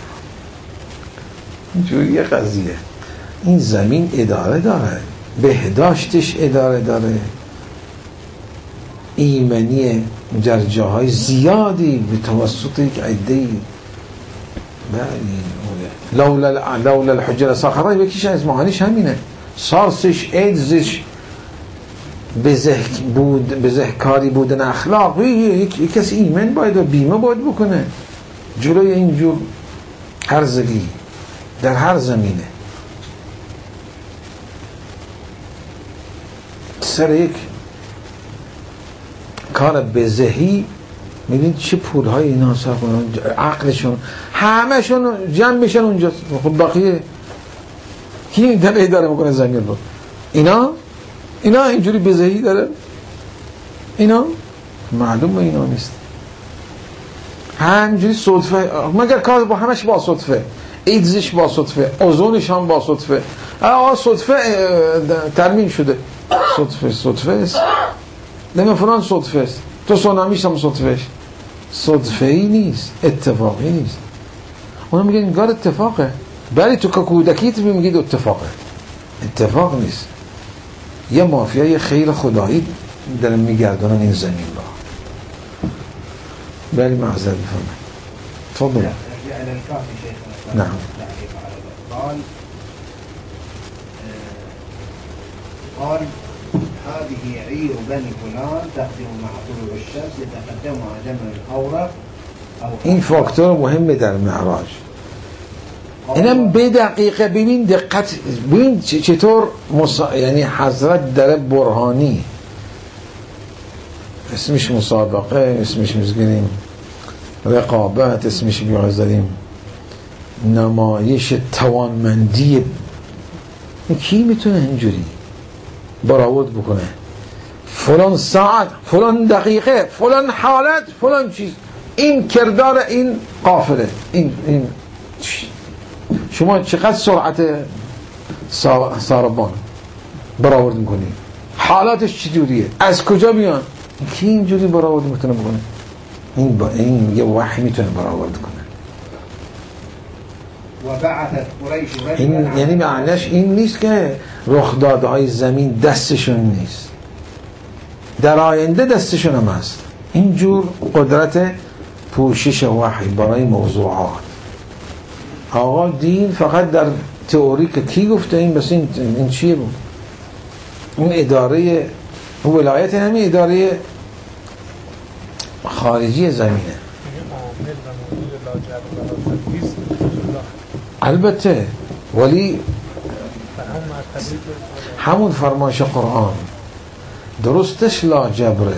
اینجوری قضیه. این زمین اداره داره، بهداشتش اداره داره، ایمنی در جاهای زیادی به توسط یک عده‌ای. لولا لولا الحجر صخره، یکیش از معانیش همینه. سارسش، ایدزش، بزه بود، بزهکاری بودن اخلاق. یک کسی ایمن باید و بیمه باید بکنه جلوی اینجور هرزگی در هر زمینه. سر یک کار بزهی میدید چه پولهای اینا صرف کنن، عقلشون همشون جمع میشن اونجا. خب بقیه کی داره اداره میکنه زمین رو؟ اینا اینا اینجوری بزهی داره، اینا معلومه اینا نیست، همینجوری صدفه، مگر کار با همش با صدفه، ایدزش با صدفه، اوزونش هم با صدفه. آه صدفه ترمیم شده، صدفه صدفه است، نمی فلان صدفه است، تو سونامیش هم صدفه است. صدفه ای نیست، اتفاقی نیست. اونا میگن اینگار اتفاقه، ولی تو که کودکیت میگید اتفاقه. اتفاق نیست، یه مافیای خیر خدایی دارن میگردونن این زمین را. ولی معذرت می‌خوام. تفضل. إلى الكافي شيخنا. نعم. قال آه قال هذه عير بني فلان تقدم مع طلوع الشمس يتقدمها جمل الأورق. این فاکتور مهمه در معراج. اینم به دقیقه ببین دقت ببین چطور مصا... یعنی حضرت در برهانی اسمش مسابقه، اسمش میگیم رقابت، اسمش میگذاریم نمایش توانمندی. کی میتونه اینجوری برآورد بکنه فلان ساعت، فلان دقیقه، فلان حالت، فلان چیز، این کردار این قافله، این این شما چقدر سرعت ساربان برآورد میکنی، حالاتش چجوریه، از کجا میان، کی اینجوری برآورد میتونه بکنه؟ این با این یه وحی میتونه برآورد کنه. این یعنی معنیش این نیست که رخدادهای زمین دستشون نیست، در آینده دستشون هم هست. اینجور قدرت پوشش وحی برای موضوعات. آقا دین فقط در تئوری که کی گفته این بس این, این چیه بود؟ اون اداره اون ولایت همین اداره خارجی زمینه. البته ولی همون فرمایش قرآن درستش لا جبره،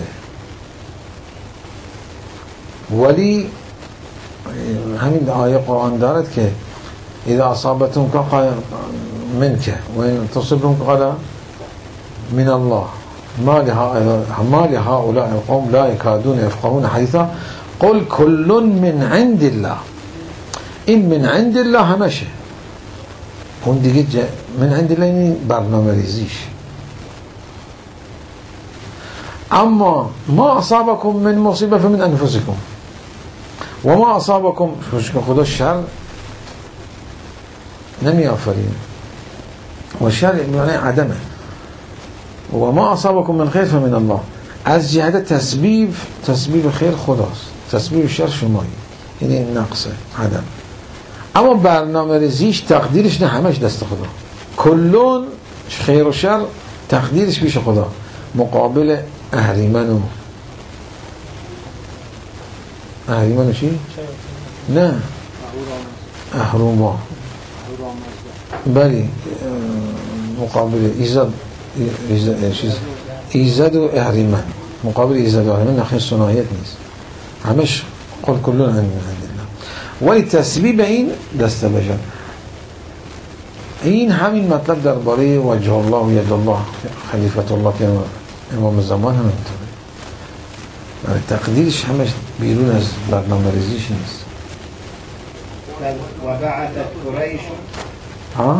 ولی همین آیه قرآن دارد که اذا اصابتهم قال منك وان تصبهم قال من الله ما لهؤلاء القوم لا يكادون يفقهون حديثا قل كل من عند الله. این من عند الله همشه، اون دیگه من عند الله این برنامه ریزیش. اما ما اصابكم من مصیبه فمن انفسكم و ما اصابكم خدا شر نمی آفرین و شر معنی عدمه. و ما اصابكم من خیر فمن الله، از جهت تسبیب تسبیب خیر خداست، تسبیب شر شمایی، یعنی نقصه عدم. اما برنامه ریزیش تقدیرش نه همش دست خدا، کلون خیر و شر تقدیرش پیش خدا، مقابل اهریمن و اهریمن چی؟ نه اهروما، بلی مقابل ایزد ایزد و اهریمن، مقابل ایزد و اهریمن نخیر صناعیت نیست، همش قل کلون عند الله. ولی تسبیب این دست بشر. این همین مطلب درباره وجه الله و ید الله خلیفت الله که امام زمان هم اینطوره، برای تقدیرش همش بیرون از برنامه ریزیش نیست. و بعثت قریش ها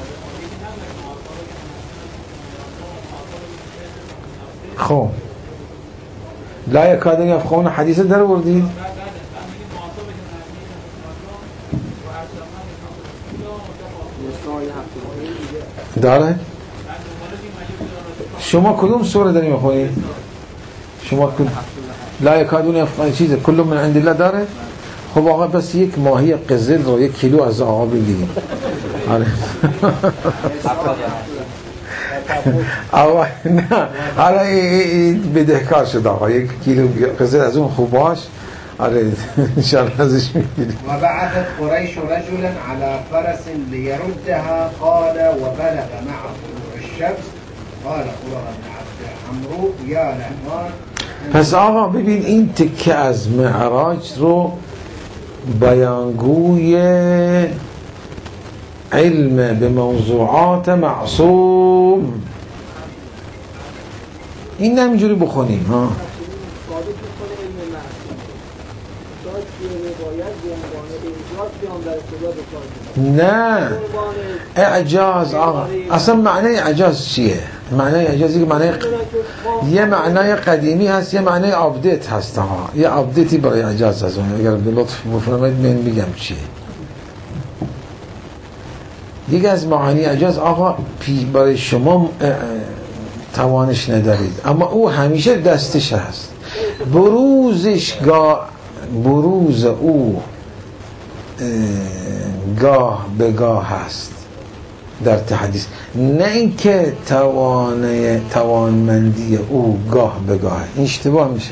خب لا یکادون یفقهون حدیث در بردی داره؟ شما کدوم سوره داری میخونید؟ شما کدوم؟ لا یکادون یفقهون چیزه کلهم من عند الله داره؟ خب آقا بس یک ماهی قزل رو یک کیلو از آقا بگیریم. آره آقا نه آره این بدهکار شد آقا، یک کیلو قزل از اون خوباش. آره انشاءالله ازش میگیریم. و بعثت قریش رجلا على فرس لیردها قال و بلغ معه الشمس قال قرآن عبد عمرو یا لحمان. پس آقا ببین این تکه از معراج رو بیانگوی علم به موضوعات معصوم، این نمیجوری بخونیم ها. نه اعجاز آقا اصلا معنی اعجاز چیه؟ معنی اعجازی که معنی ق... یه معنی قدیمی هست، یه معنی آپدیت هست ها. یه آپدیتی برای اعجاز هست، اگر به لطف بفرمایید من میگم چیه. دیگه از معانی اعجاز آقا پی برای شما توانش ندارید، اما او همیشه دستش هست. بروزش گا بروز او گاه به گاه هست در تحدیث، نه اینکه توانه توانمندی او گاه به گاه. این اشتباه میشه.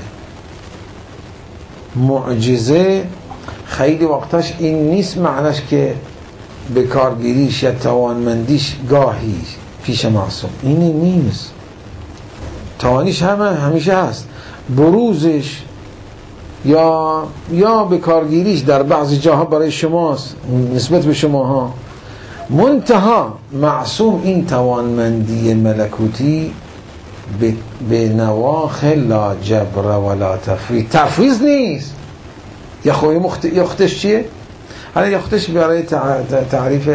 معجزه خیلی وقتاش این نیست معناش که به کارگیریش یا توانمندیش گاهی پیش معصوم، اینی نیست. توانیش همه همیشه هست، بروزش یا یا به کارگیریش در بعضی جاها برای شماست نسبت به شماها. منتها معصوم این توانمندی ملکوتی به نواخ لا جبر ولا تفویض، تفویض نیست. یا خوی مخت... یختش چیه؟ حالا یختش برای تعریف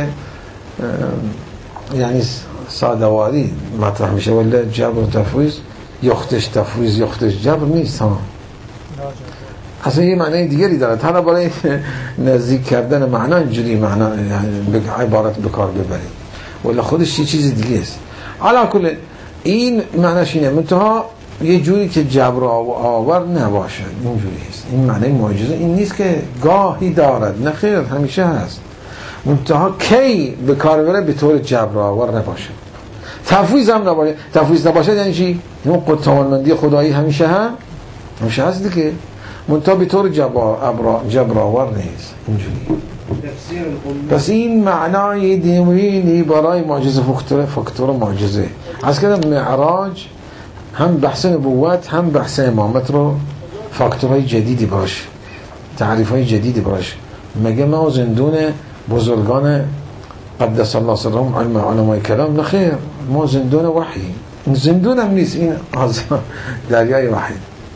یعنی سادهواری مطرح میشه، ولی جبر و تفویض، یختش تفویض یختش جبر نیست ها، اصلا یه معنی دیگری داره. حالا برای نزدیک کردن معنا اینجوری معنا عبارت به کار ببریم، ولی خودش یه چیز دیگه است. علا کل این معناش اینه، منتها یه جوری که جبر آور نباشه، اینجوری است. این معنی معجزه این نیست که گاهی دارد، نه خیر، همیشه هست. منتها کی به کار بره به طور جبر آور نباشه. تفویض هم نباشه. تفویض نباشه یعنی چی؟ اون قدرتمندی خدایی همیشه هم همیشه هست دیگه، منتها به طور جبر آور نیست. اینجوری. پس این معنای دیمینی برای معجزه فاکتور فاکتور معجزه. از کردم معراج هم بحث نبوت هم بحث امامت رو فاکتورهای جدیدی باش، تعریفهای جدیدی باش. مگه ما زندون بزرگان قدس الله سرهم علم علمای کلام؟ نخیر، ما زندون وحی. این زندون هم نیست، این دریای وحی.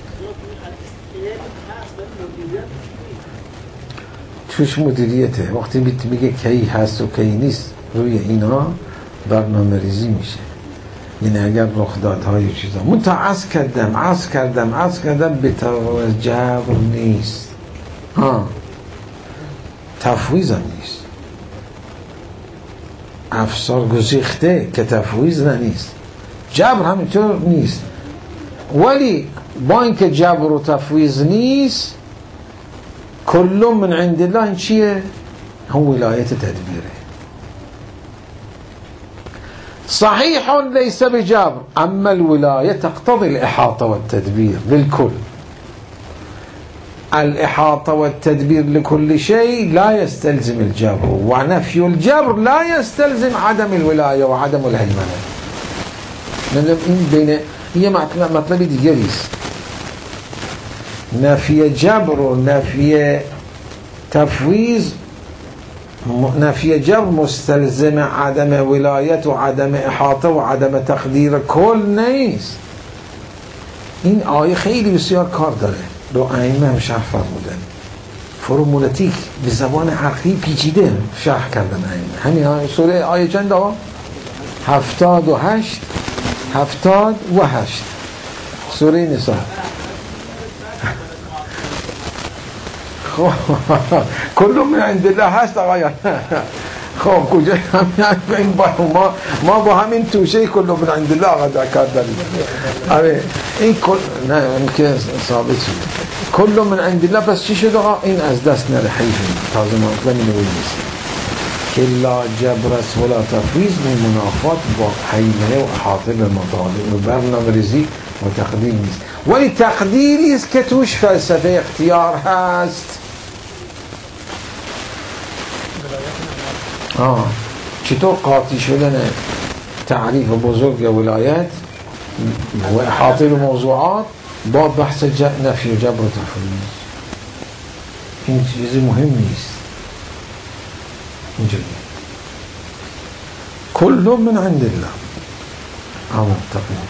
توش مدیریته. وقتی بیت میگه کی هست و کی نیست، روی اینا برنامه ریزی میشه. یعنی اگر رخدادهای چیزا متعص کردم عصر کردم عصر کردم به جبر نیست، ها تفویض هم نیست. افسار گسیخته که تفویض نیست، جبر همینطور نیست. ولی با اینکه جبر و تفویض نیست، کل من عند الله این چیه؟ هم ولایت تدبیره. صحيح ليس بجبر، أما الولاية تقتضي الإحاطة والتدبير بالكل. الإحاطة والتدبير لكل شيء لا يستلزم الجبر، ونفي الجبر لا يستلزم عدم الولاية وعدم الهيمنة. من بين هي مطلب ديجريس، نفي جبر ونفي تفويض. نفی جبر مستلزم عدم ولایت و عدم احاطه و عدم تقدیر کل نیست. این آیه خیلی بسیار کار داره، رو ائمه هم شرح فرمودن، فرمولتیک به زبان عقلی پیچیده شرح کردن ائمه. همین سوره آیه چند ها؟ هفتاد و هشت هفتاد و هشت سوره نساء. خب کل من عند الله هست آقایان. خب کجا همین با ما ما با همین توشه کل من عند الله آقا کار داریم. آره این کل نه اون که ثابت شد کل من عند الله. پس چی شد آقا؟ این از دست نره، حیف تازه ما نمی‌دونیم که لا جبر است ولا تفویض، منافات با حیمنه و احاطه به مطالب و برنامه‌ریزی و تقدیر نیست، ولی تقدیری است که توش فلسفه اختیار هست. آه. چطور قاطی شدن تعریف بزرگ ولایت و احاطه موضوعات با بحث نفی و جبر و تفویض؟ این چیزی مهم نیست. اینجوری کل من عند الله. آمد تقییم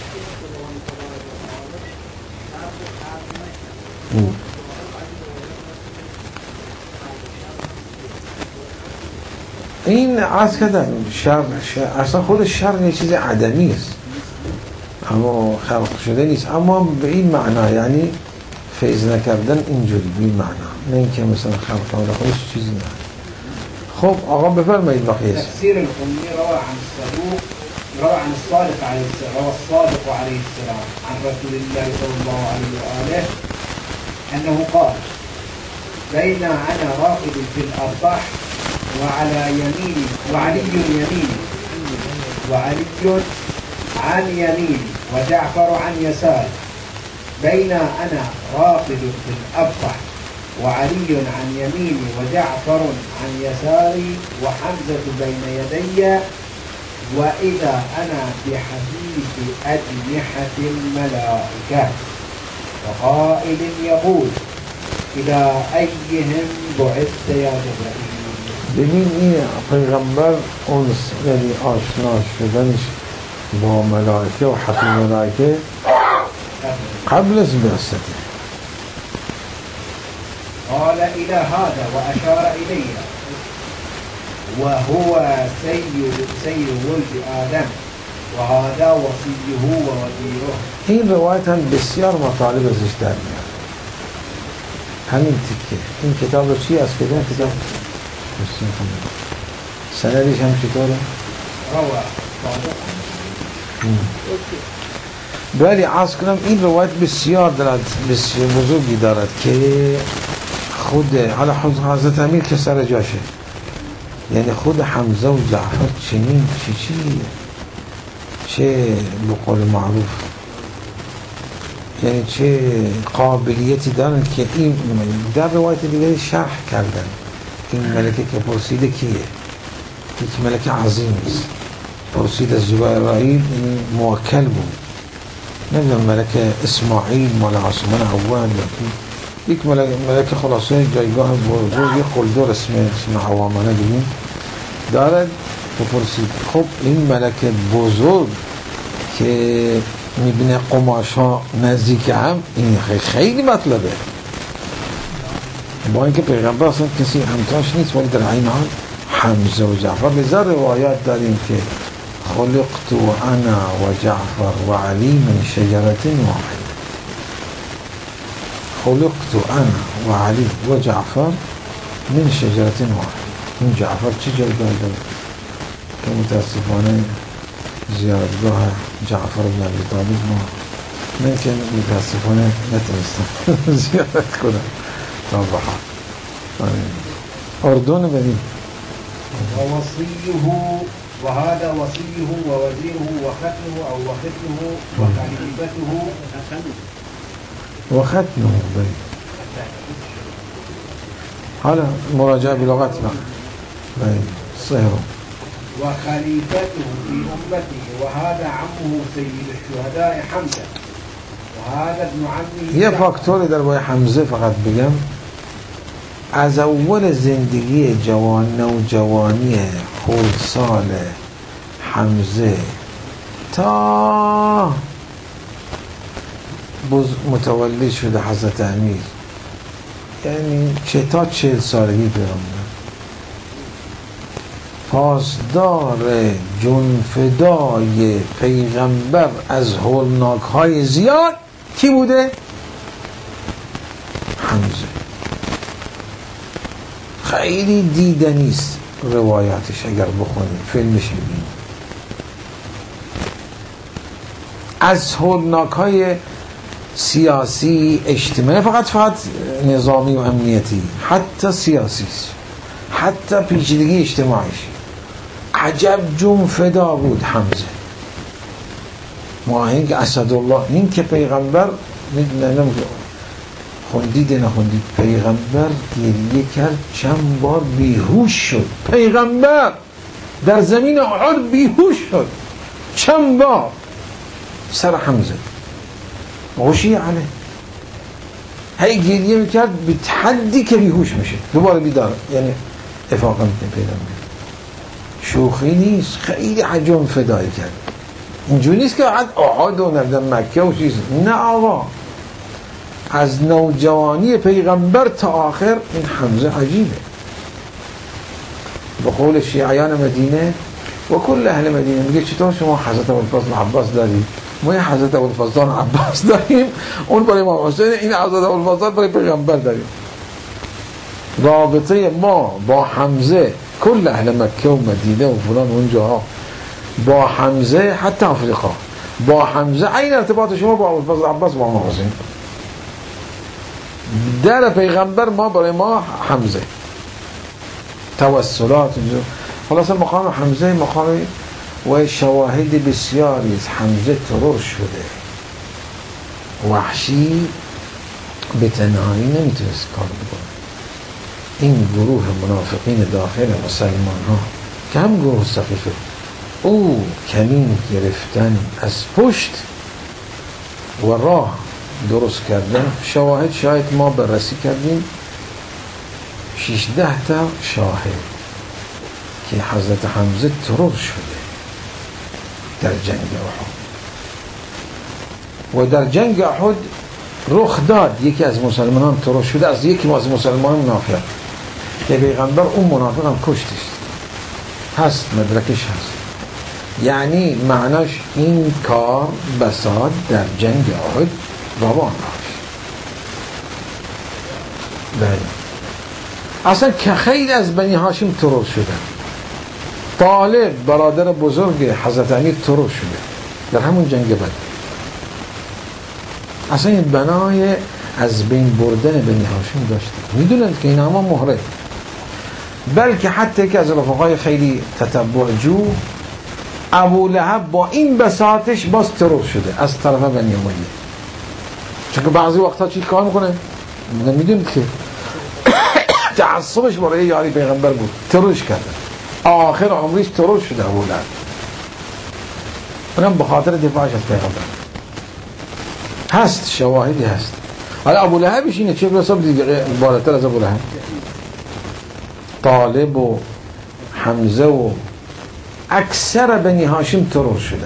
این عرض کردم شر, شر اصلا خود شر یه چیز عدمی است، اما خلق شده نیست، اما به این معنا یعنی فیض نکردن اینجوری به این معنا، نه اینکه مثلا خلق کامل خودش چیزی نه. خب آقا بفرمایید بقیه. تفسیر القمی روى عن الصدوق روى عن الصادق عليه السلام روى الصادق عليه السلام عن رسول الله صلى الله عليه وآله أنه قال بين أنا راقد في الأرباح وعلى يميني وعلي يميني وعلي عن يميني وجعفر عن يساري بين أنا راقد في الأرباح وعلي عن يميني وجعفر عن يساري وحمزة بين يدي وإذا أنا بحديث أجنحة الملائكة وقائل يقول إلى أيهم بعثت يا جبرائيل. ببین این پیغمبر اون یعنی آشنا شدنش با ملائکه و حقیق ملائکه قبل از بعثته. قال إلى هذا وأشار إليه وهو سيد سيد ولد آدم وهذا وصيه ووزيره. این روایت هم بسیار مطالب ازش در میاد. همین تیکه این کتاب رو چی از کدام کتاب؟ سندش هم چطوره؟ رواه ولی عرض کنم این روایت بسیار دارد بسیار بزرگی دارد که خود حالا حضرت امیر که سر جاشه، یعنی خود حمزه و جعفر چنین چی چی چه بقول معروف یعنی چه قابلیتی دارن که این در روایت دیگه شرح کردن. این ملکه که پرسیده کیه؟ یک ملکه عظیم است. پرسید از جبرائیل، این موکل بود. نمیدونم ملکه اسماعیل مال عاصمان اول یا یک ملکه خلاصه جایگاه بزرگ یک قلدر اسم اسم عوامانه دیگه دارد و پرسید خب این ملکه بزرگ که میبینه قماش ها نزدیک هم این خیلی مطلبه، با اینکه پیغمبر اصلا کسی همتاش نیست، ولی در این حال حمزه و جعفر لذا روایات داریم که خلقت انا و جعفر و علی من شجرت واحد. خلقت انا و علی و جعفر من شجرت واحد. این جعفر چه جایگاه داره که متاسفانه زیارتگاه جعفر بن ابی طالب ما من که متاسفانه نتونستم زیارت کنم تا بحر اردن بدیم. ووصيه وهذا وصيه ووزيره وختمه أو وختمه وخليفته وختمه بدیم. حالا مراجعه بلغتنا بدیم صحیح. وخليفته في أمته وهذا عمه سيد الشهداء حمزة وهذا ابن عمه. یه فاکتوری در باید حمزه فقط بگم، از اول زندگی جوان نوجوانی خردسال حمزه تا متولد شده حضرت امیر، یعنی چه تا چهل سالگی پیغمبر، پاسدار جنفدای پیغمبر از هولناک های زیاد کی بوده؟ حمزه. خیلی دیدنیست روایاتش، اگر بخونید فیلمش ببینید، از هولناک های سیاسی اجتماعی، فقط فقط نظامی و امنیتی، حتی سیاسی، حتی پیچیدگی اجتماعیش، عجب جنفدا بود حمزه. ماهین که اسدالله این که پیغمبر نمیدونم خوندید نخوندید، پیغمبر گریه کرد چند بار بیهوش شد. پیغمبر در زمین احد بیهوش شد چند بار سر حمزه غشی علیه، هی گریه میکرد به حدی که بیهوش میشه دوباره بیدار، یعنی افاقه میکنه. پیغمبر شوخی نیست، خیلی عجم فدایی کرد. اینجوری نیست که حد احد و نردن مکه و چیز، نه آقا، از نوجوانی پیغمبر تا آخر این حمزه عجیبه. به قول شیعیان مدینه و کل اهل مدینه میگه چطور شما حضرت ابوالفضل عباس دارید؟ ما یه حضرت ابوالفضل عباس داریم، اون برای امام حسین، این حضرت ابوالفضل برای پیغمبر داریم. رابطه ما با حمزه، کل اهل مکه و مدینه و فلان اونجاها با حمزه، حتی افریقا با حمزه، این ارتباط شما با ابوالفضل عباس و امام حسین. در پیغمبر ما برای ما حمزه توسلات خلاصه مقام حمزه مقام و شواهد بسیاری از حمزه ترور شده. وحشی به تنهایی نمیتونست کار بکنه. این گروه منافقین داخل مسلمان ها که هم گروه سقیفه او کمین گرفتن از پشت و راه درست کردن. شواهد شاید ما بررسی کردیم ششده تا شاهد که حضرت حمزه ترور شده در جنگ احد و در جنگ احد رخ داد یکی از مسلمانان ترور شده از یکی از مسلمانان منافق که پیغمبر اون منافق هم کشتش هست، مدرکش هست. یعنی معناش این کار بساط در جنگ احد روان داشت. بله اصلا که خیلی از بنی هاشم ترور شدن. طالب برادر بزرگ حضرت امیر ترور شده در همون جنگ بدر. اصلا این بنای از بین بردن بنی هاشم داشته. میدونند که این همه مهره، بلکه حتی که از رفقای خیلی تتبع جو ابو لهب با این بساطش باز ترور شده از طرف بنی امیه. چون که بعضی وقتا چی کار میکنه؟ میدونید که تعصبش برای یاری پیغمبر بود، ترورش کرده. آخر عمریش ترور شده ابو لهب، اونم به خاطر دفاعش از پیغمبر. هست شواهدی هست. حالا ابو لهبش اینه چه برساب دیگه بالاتر از ابو لهب طالب و حمزه و اکثر بنی هاشم ترور شدن.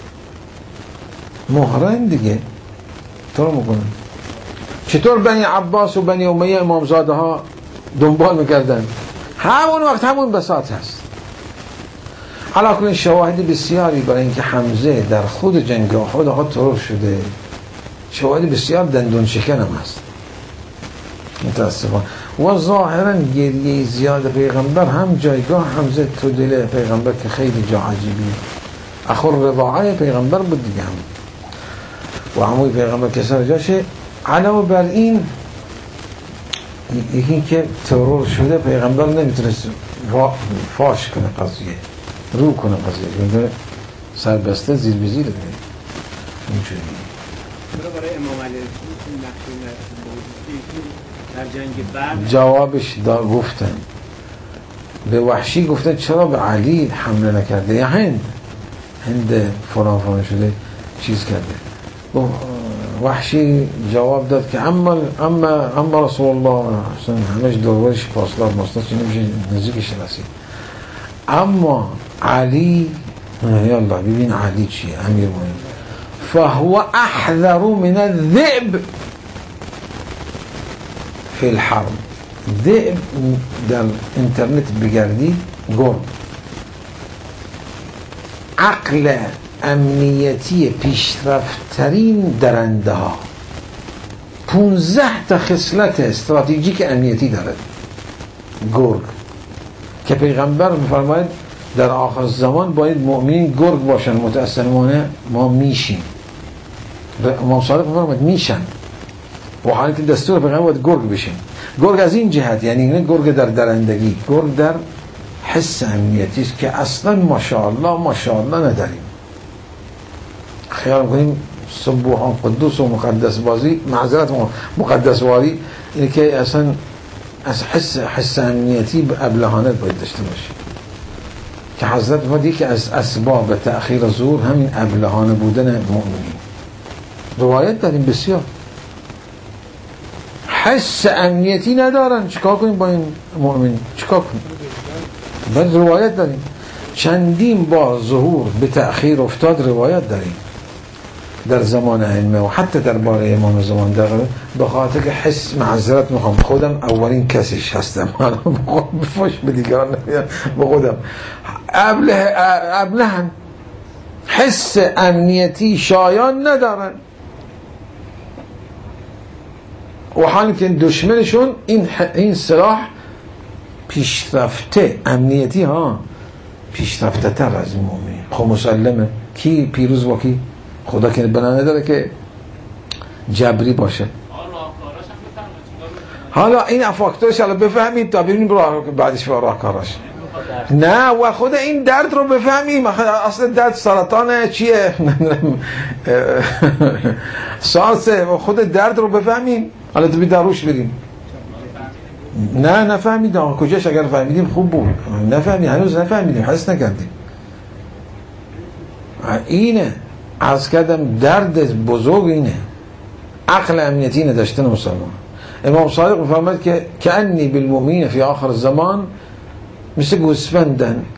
مهرن دیگه ترور میکنن. چطور بنی عباس و بنی امیه امامزاده ها دنبال میکردن؟ همون وقت همون بساط هست. حالا کنین شواهد بسیاری برای اینکه حمزه در خود جنگ احد ها ترور شده، شواهد بسیار دندون شکن هم هست متاسفانه. و ظاهرا گریه زیاد پیغمبر هم جایگاه حمزه تو دل پیغمبر که خیلی جا عجیبی اخور رضاعه پیغمبر بود دیگه هم و هموی پیغمبر که سر جاشه. علاوه بر این یکی که ترور شده پیغمبر نمیتونست فاش کنه قضیه، رو کنه قضیه، سربسته زیر بزیر دیگه اینجوری. برای امام علی در جنگ بعد جوابش دا گفتن به وحشی گفتن چرا به علی حمله نکرده؟ یا هند هند فران فران شده چیز کرده. وحشی جواب داد که اما اما اما رسول الله اصلا همش دورش فاصلات مستاس چی نمیشه نزدیکش رسید. اما علی یالله ببین علی چیه امیر مومنین فهو احذر من الذئب فی الحرب. ذئب در اینترنت بگردی گرگ، عقل امنیتی پیشرفترین درنده ها پونزده تا خصلت استراتژیک امنیتی دارد گرگ که پیغمبر میفرماید در آخر زمان باید مؤمنین گرگ باشن. متأسفانه ما میشیم. امام صادق میفرماید میشن و حالی که دستور پیغمبر باید گرگ بشیم. گرگ از این جهت یعنی نه گرگ در درندگی، گرگ در حس امنیتی است که اصلا ماشاءالله ماشاءالله نداریم. خیال میکنیم سبوحان قدوس و مقدس بازی معذرت مقدس واری اینه که اصلا از حس حس امنیتی به ابلهانه باید داشته باشیم که حضرت فرمود یکی از اسباب تأخیر ظهور همین ابلهانه بودن مؤمنین. روایت داریم بسیار. حس امنیتی ندارن، چیکار کنیم با این مؤمنین؟ چیکار کنیم؟ بعد روایت داریم چندین بار ظهور به تأخیر افتاد. روایت داریم در زمان علمه و حتی در باره امام زمان دقیقه به خاطر که حس معذرت میخوام خودم اولین کسیش هستم بفاش به دیگران نمیدن به خودم ابله ابلهن حس امنیتی شایان ندارن و حالی که دشمنشون این این سلاح پیشرفته امنیتی ها پیشرفته تر از این مومنین. خب مسلمه کی پیروز با کی؟ خدا که بنا نداره که جبری باشه. حالا این فاکتورش الان بفهمید تا ببینیم راه بعدش راه کاراش. نه و خود این درد رو بفهمیم. اصلا درد سرطان چیه سارسه، خود درد رو بفهمیم. حالا تو بی دروش بریم. نه نفهمیدم کجاش، اگر فهمیدیم خوب بود، نفهمیدیم هنوز نفهمیدیم، حس نکردیم. اینه عرض کردم درد بزرگ اینه، عقل امنیتی نداشتن مسلمان. امام صادق میفرماید که کأنی بالمؤمنین فی آخر الزمان مثل گوسفندن